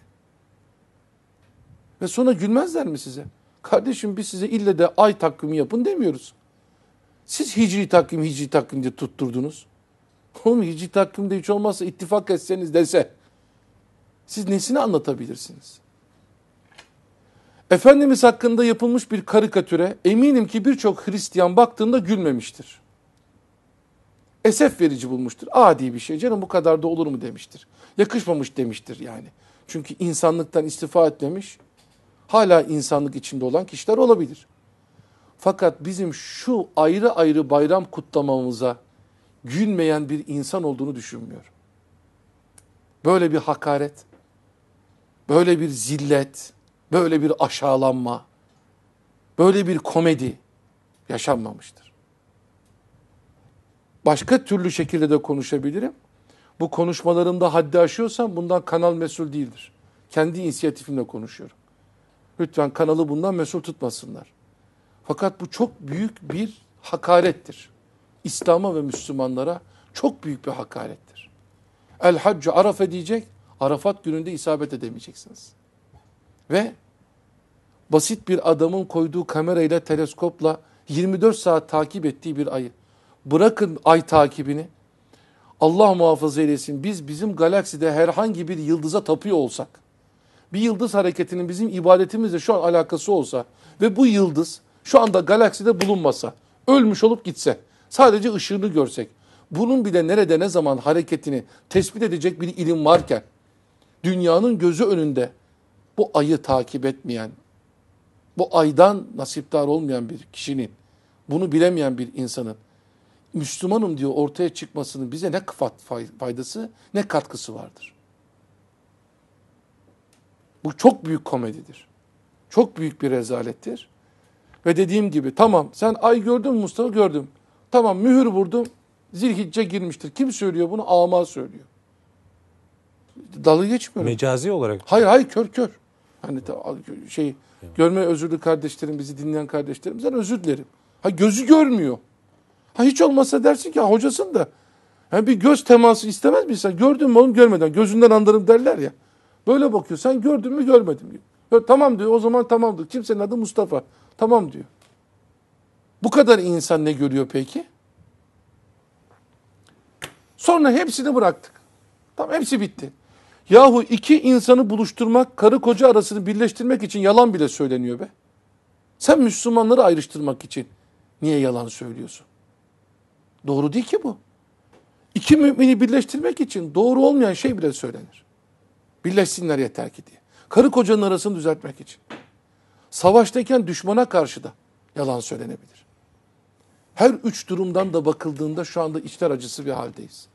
Ve sonra gülmezler mi size? Kardeşim biz size ille de ay takvimi yapın demiyoruz. Siz hicri takvim diye tutturdunuz. Oğlum hicri takvimde hiç olmazsa ittifak etseniz dese, siz nesini anlatabilirsiniz? Efendimiz hakkında yapılmış bir karikatüre eminim ki birçok Hristiyan baktığında gülmemiştir. Esef verici bulmuştur. Adi bir şey canım, bu kadar da olur mu demiştir. Yakışmamış demiştir yani. Çünkü insanlıktan istifa etmemiş, hala insanlık içinde olan kişiler olabilir. Fakat bizim şu ayrı ayrı bayram kutlamamıza gülmeyen bir insan olduğunu düşünmüyorum. Böyle bir hakaret, böyle bir zillet, böyle bir aşağılanma, böyle bir komedi yaşanmamıştır. Başka türlü şekilde de konuşabilirim. Bu konuşmalarımda haddi aşıyorsam bundan kanal mesul değildir. Kendi inisiyatifimle konuşuyorum. Lütfen kanalı bundan mesul tutmasınlar. Fakat bu çok büyük bir hakarettir. İslam'a ve Müslümanlara çok büyük bir hakarettir. El haccu arafe diyecek, Arafat gününde isabet edemeyeceksiniz. Ve basit bir adamın koyduğu kamerayla, teleskopla 24 saat takip ettiği bir ayı. Bırakın ay takibini, Allah muhafaza eylesin, bizim galakside herhangi bir yıldıza tapıyor olsak, bir yıldız hareketinin bizim ibadetimizle şu an alakası olsa ve bu yıldız şu anda galakside bulunmasa, ölmüş olup gitse, sadece ışığını görsek, bunun bile nerede ne zaman hareketini tespit edecek bir ilim varken, dünyanın gözü önünde bu ayı takip etmeyen, bu aydan nasipdar olmayan bir kişinin, bunu bilemeyen bir insanın, Müslümanım diyor ortaya çıkmasının bize ne faydası, ne katkısı vardır? Bu çok büyük komedidir. Çok büyük bir rezalettir. Ve dediğim gibi tamam, sen ay gördün mü Mustafa? Gördüm. Tamam, mühür vurdum. Zilhicce girmiştir. Kim söylüyor bunu? Ama söylüyor. Dalga geçmiyorum. Mecazi olarak. Hayır kör. Hani görme özürlü kardeşlerim, bizi dinleyen kardeşlerimizden özür dilerim. Gözü görmüyor. Hiç olmazsa dersin ki hocasın da. Bir göz teması istemez misin? Gördün mü oğlum, görmeden. Gözünden anlarım derler ya. Böyle bakıyor. Sen gördün mü, görmedim diyor. Tamam diyor. O zaman tamamdır. Kimsenin adı Mustafa. Tamam diyor. Bu kadar insan ne görüyor peki? Sonra hepsini bıraktık. Tamam, hepsi bitti. Yahu iki insanı buluşturmak, karı koca arasını birleştirmek için yalan bile söyleniyor be. Sen Müslümanları ayrıştırmak için niye yalan söylüyorsun? Doğru değil ki bu. İki mümini birleştirmek için doğru olmayan şey bile söylenir. Birleşsinler yeter ki diye. Karı kocanın arasını düzeltmek için. Savaştayken düşmana karşı da yalan söylenebilir. Her üç durumdan da bakıldığında şu anda içler acısı bir haldeyiz.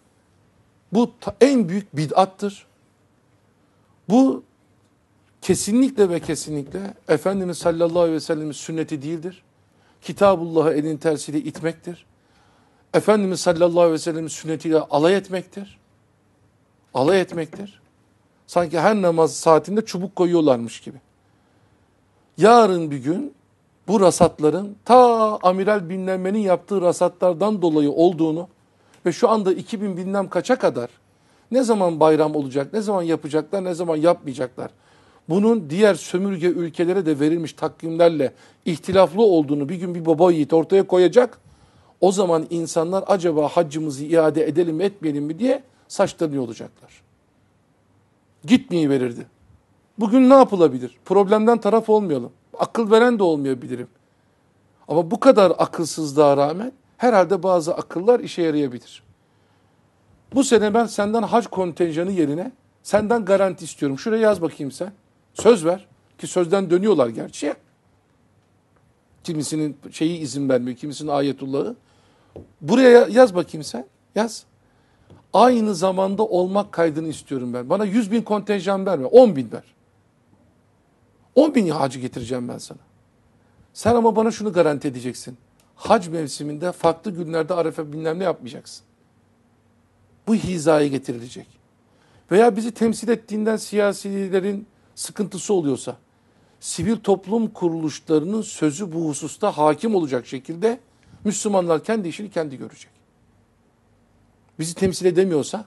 Bu en büyük bid'attır. Bu kesinlikle ve kesinlikle Efendimiz sallallahu aleyhi ve sellem'in sünneti değildir. Kitabullah'ı elin tersiyle itmektir. Efendimiz sallallahu aleyhi ve sellem'in sünnetiyle alay etmektir. Alay etmektir. Sanki her namaz saatinde çubuk koyuyorlarmış gibi. Yarın bir gün bu rasatların ta amiral bilmem yaptığı rasatlardan dolayı olduğunu ve şu anda 2000 bilmem kaça kadar ne zaman bayram olacak, ne zaman yapacaklar, ne zaman yapmayacaklar, bunun diğer sömürge ülkelere de verilmiş takvimlerle ihtilaflı olduğunu bir gün bir baba yiğit ortaya koyacak. O zaman insanlar acaba haccımızı iade edelim mi etmeyelim mi diye saçlarını yolacaklar. Gitmeyi verirdi. Bugün ne yapılabilir? Problemden taraf olmayalım. Akıl veren de olmayabilirim. Ama bu kadar akılsızlığa rağmen herhalde bazı akıllar işe yarayabilir. Bu sene ben senden hac kontenjanı yerine senden garanti istiyorum. Şuraya yaz bakayım sen. Söz ver. Ki sözden dönüyorlar gerçi. Kimisinin izin vermiyor, kimisinin ayetullahı. Buraya yaz bakayım sen. Yaz. Aynı zamanda olmak kaydını istiyorum ben. Bana 100.000 kontenjan verme. 10.000 ver. 10.000 hacı getireceğim ben sana. Sen ama bana şunu garanti edeceksin. Hac mevsiminde farklı günlerde arefe bilmem ne yapmayacaksın. Bu hizaya getirilecek. Veya bizi temsil ettiğinden siyasilerin sıkıntısı oluyorsa, sivil toplum kuruluşlarının sözü bu hususta hakim olacak şekilde Müslümanlar kendi işini kendi görecek. Bizi temsil edemiyorsa,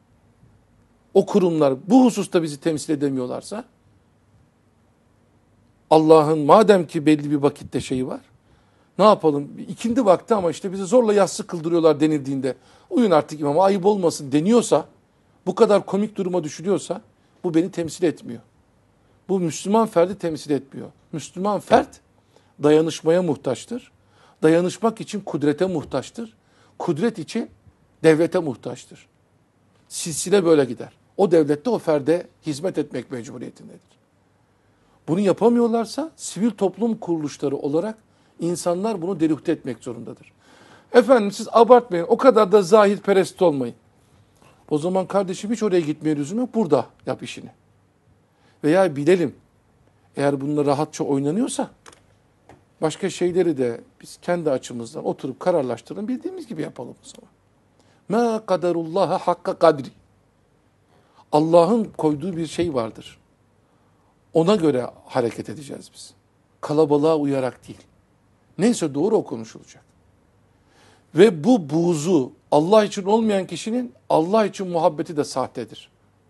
o kurumlar bu hususta bizi temsil edemiyorlarsa, Allah'ın madem ki belli bir vakitte şeyi var, Ne yapalım? İkindi vakti ama işte bizi zorla yatsı kıldırıyorlar denildiğinde uyun artık imama ayıp olmasın deniyorsa, bu kadar komik duruma düşürüyorsa bu beni temsil etmiyor. Bu Müslüman ferdi temsil etmiyor. Müslüman fert dayanışmaya muhtaçtır. Dayanışmak için kudrete muhtaçtır. Kudret için devlete muhtaçtır. Silsile böyle gider. O devlette o ferde hizmet etmek mecburiyetindedir. Bunu yapamıyorlarsa sivil toplum kuruluşları olarak insanlar bunu delühte etmek zorundadır. Efendim siz abartmayın, o kadar da zahirperest olmayın. O zaman kardeşim hiç oraya gitmeye lüzum yok, burada yap işini. Veya bilelim, eğer bununla rahatça oynanıyorsa başka şeyleri de biz kendi açımızdan oturup kararlaştıralım, bildiğimiz gibi yapalım o zaman. مَا قَدَرُ اللّٰهَ حَقَّ قَدْرِ. Allah'ın koyduğu bir şey vardır. Ona göre hareket edeceğiz biz. Kalabalığa uyarak değil. Neyse doğru o konuşulacak. Ve bu buğzu Allah için olmayan kişinin Allah için muhabbeti de sahtedir.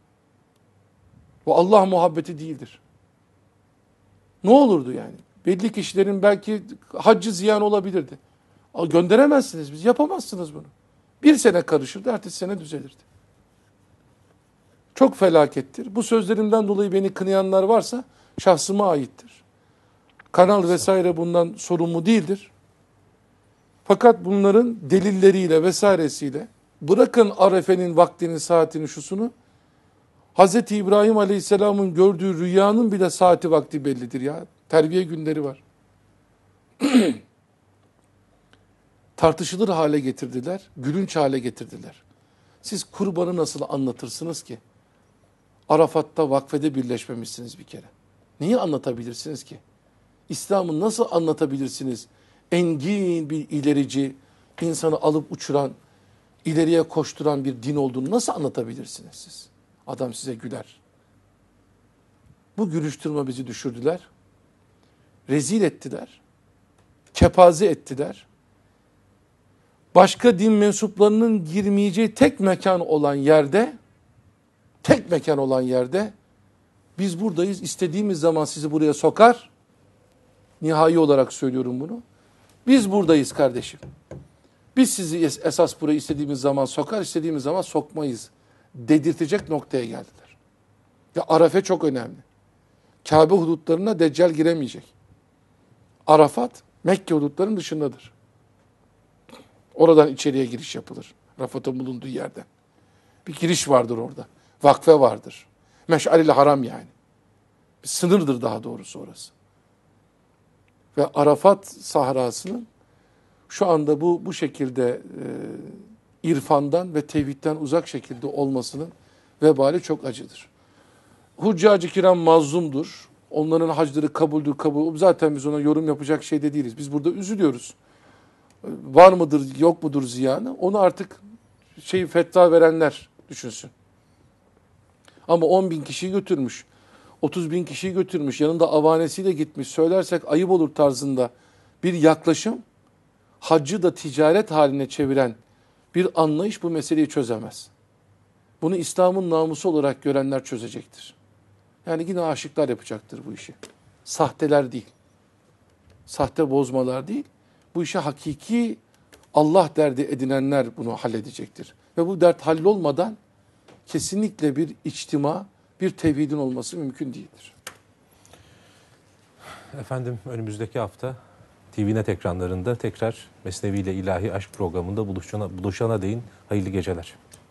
Bu Allah muhabbeti değildir. Ne olurdu yani? Belli kişilerin belki haccı ziyan olabilirdi. Gönderemezsiniz, biz yapamazsınız bunu. Bir sene karışırdı, ertesi sene düzelirdi. Çok felakettir. Bu sözlerimden dolayı beni kınayanlar varsa şahsıma aittir. Kanal vesaire bundan sorumlu değildir. Fakat bunların delilleriyle vesairesiyle bırakın Arefe'nin vaktini, saatini, şusunu, Hz. İbrahim Aleyhisselam'ın gördüğü rüyanın bile saati vakti bellidir ya. Terbiye günleri var. Tartışılır hale getirdiler, gülünç hale getirdiler. Siz kurbanı nasıl anlatırsınız ki? Arafat'ta vakfede birleşmemişsiniz bir kere. Neyi anlatabilirsiniz ki? İslam'ı nasıl anlatabilirsiniz? Engin bir ilerici, insanı alıp uçuran, ileriye koşturan bir din olduğunu nasıl anlatabilirsiniz siz? Adam size güler. Bu gülüştürme bizi düşürdüler. Rezil ettiler. Kepaze ettiler. Başka din mensuplarının girmeyeceği tek mekan olan yerde biz buradayız. İstediğimiz zaman sizi buraya sokar. Nihai olarak söylüyorum bunu. Biz buradayız kardeşim. Biz sizi esas buraya istediğimiz zaman sokar, istediğimiz zaman sokmayız dedirtecek noktaya geldiler. Ya Arafe çok önemli. Kabe hudutlarına Deccal giremeyecek. Arafat Mekke hudutlarının dışındadır. Oradan içeriye giriş yapılır. Arafat'ın bulunduğu yerden. Bir giriş vardır orada. Vakfe vardır. Meş'al-i Haram yani. Bir sınırdır daha doğrusu orası. Ve Arafat sahrasının şu anda bu şekilde irfandan ve tevhidden uzak şekilde olmasının vebali çok acıdır. Huccacı kiram mazlumdur. Onların hacları kabul. Zaten biz ona yorum yapacak şey de değiliz. Biz burada üzülüyoruz. Var mıdır, yok mudur ziyanı? Onu artık fetva verenler düşünsün. Ama 10 bin kişiyi götürmüş, 30 bin kişiyi götürmüş, yanında avanesiyle gitmiş, söylersek ayıp olur tarzında bir yaklaşım, haccı da ticaret haline çeviren bir anlayış bu meseleyi çözemez. Bunu İslam'ın namusu olarak görenler çözecektir. Yani yine aşıklar yapacaktır bu işi. Sahteler değil. Sahte bozmalar değil. Bu işe hakiki Allah derdi edinenler bunu halledecektir. Ve bu dert hallolmadan kesinlikle bir içtima, bir tevhidin olması mümkün değildir. Efendim önümüzdeki hafta TVNet ekranlarında tekrar Mesnevi ile İlahi Aşk programında buluşana değin hayırlı geceler.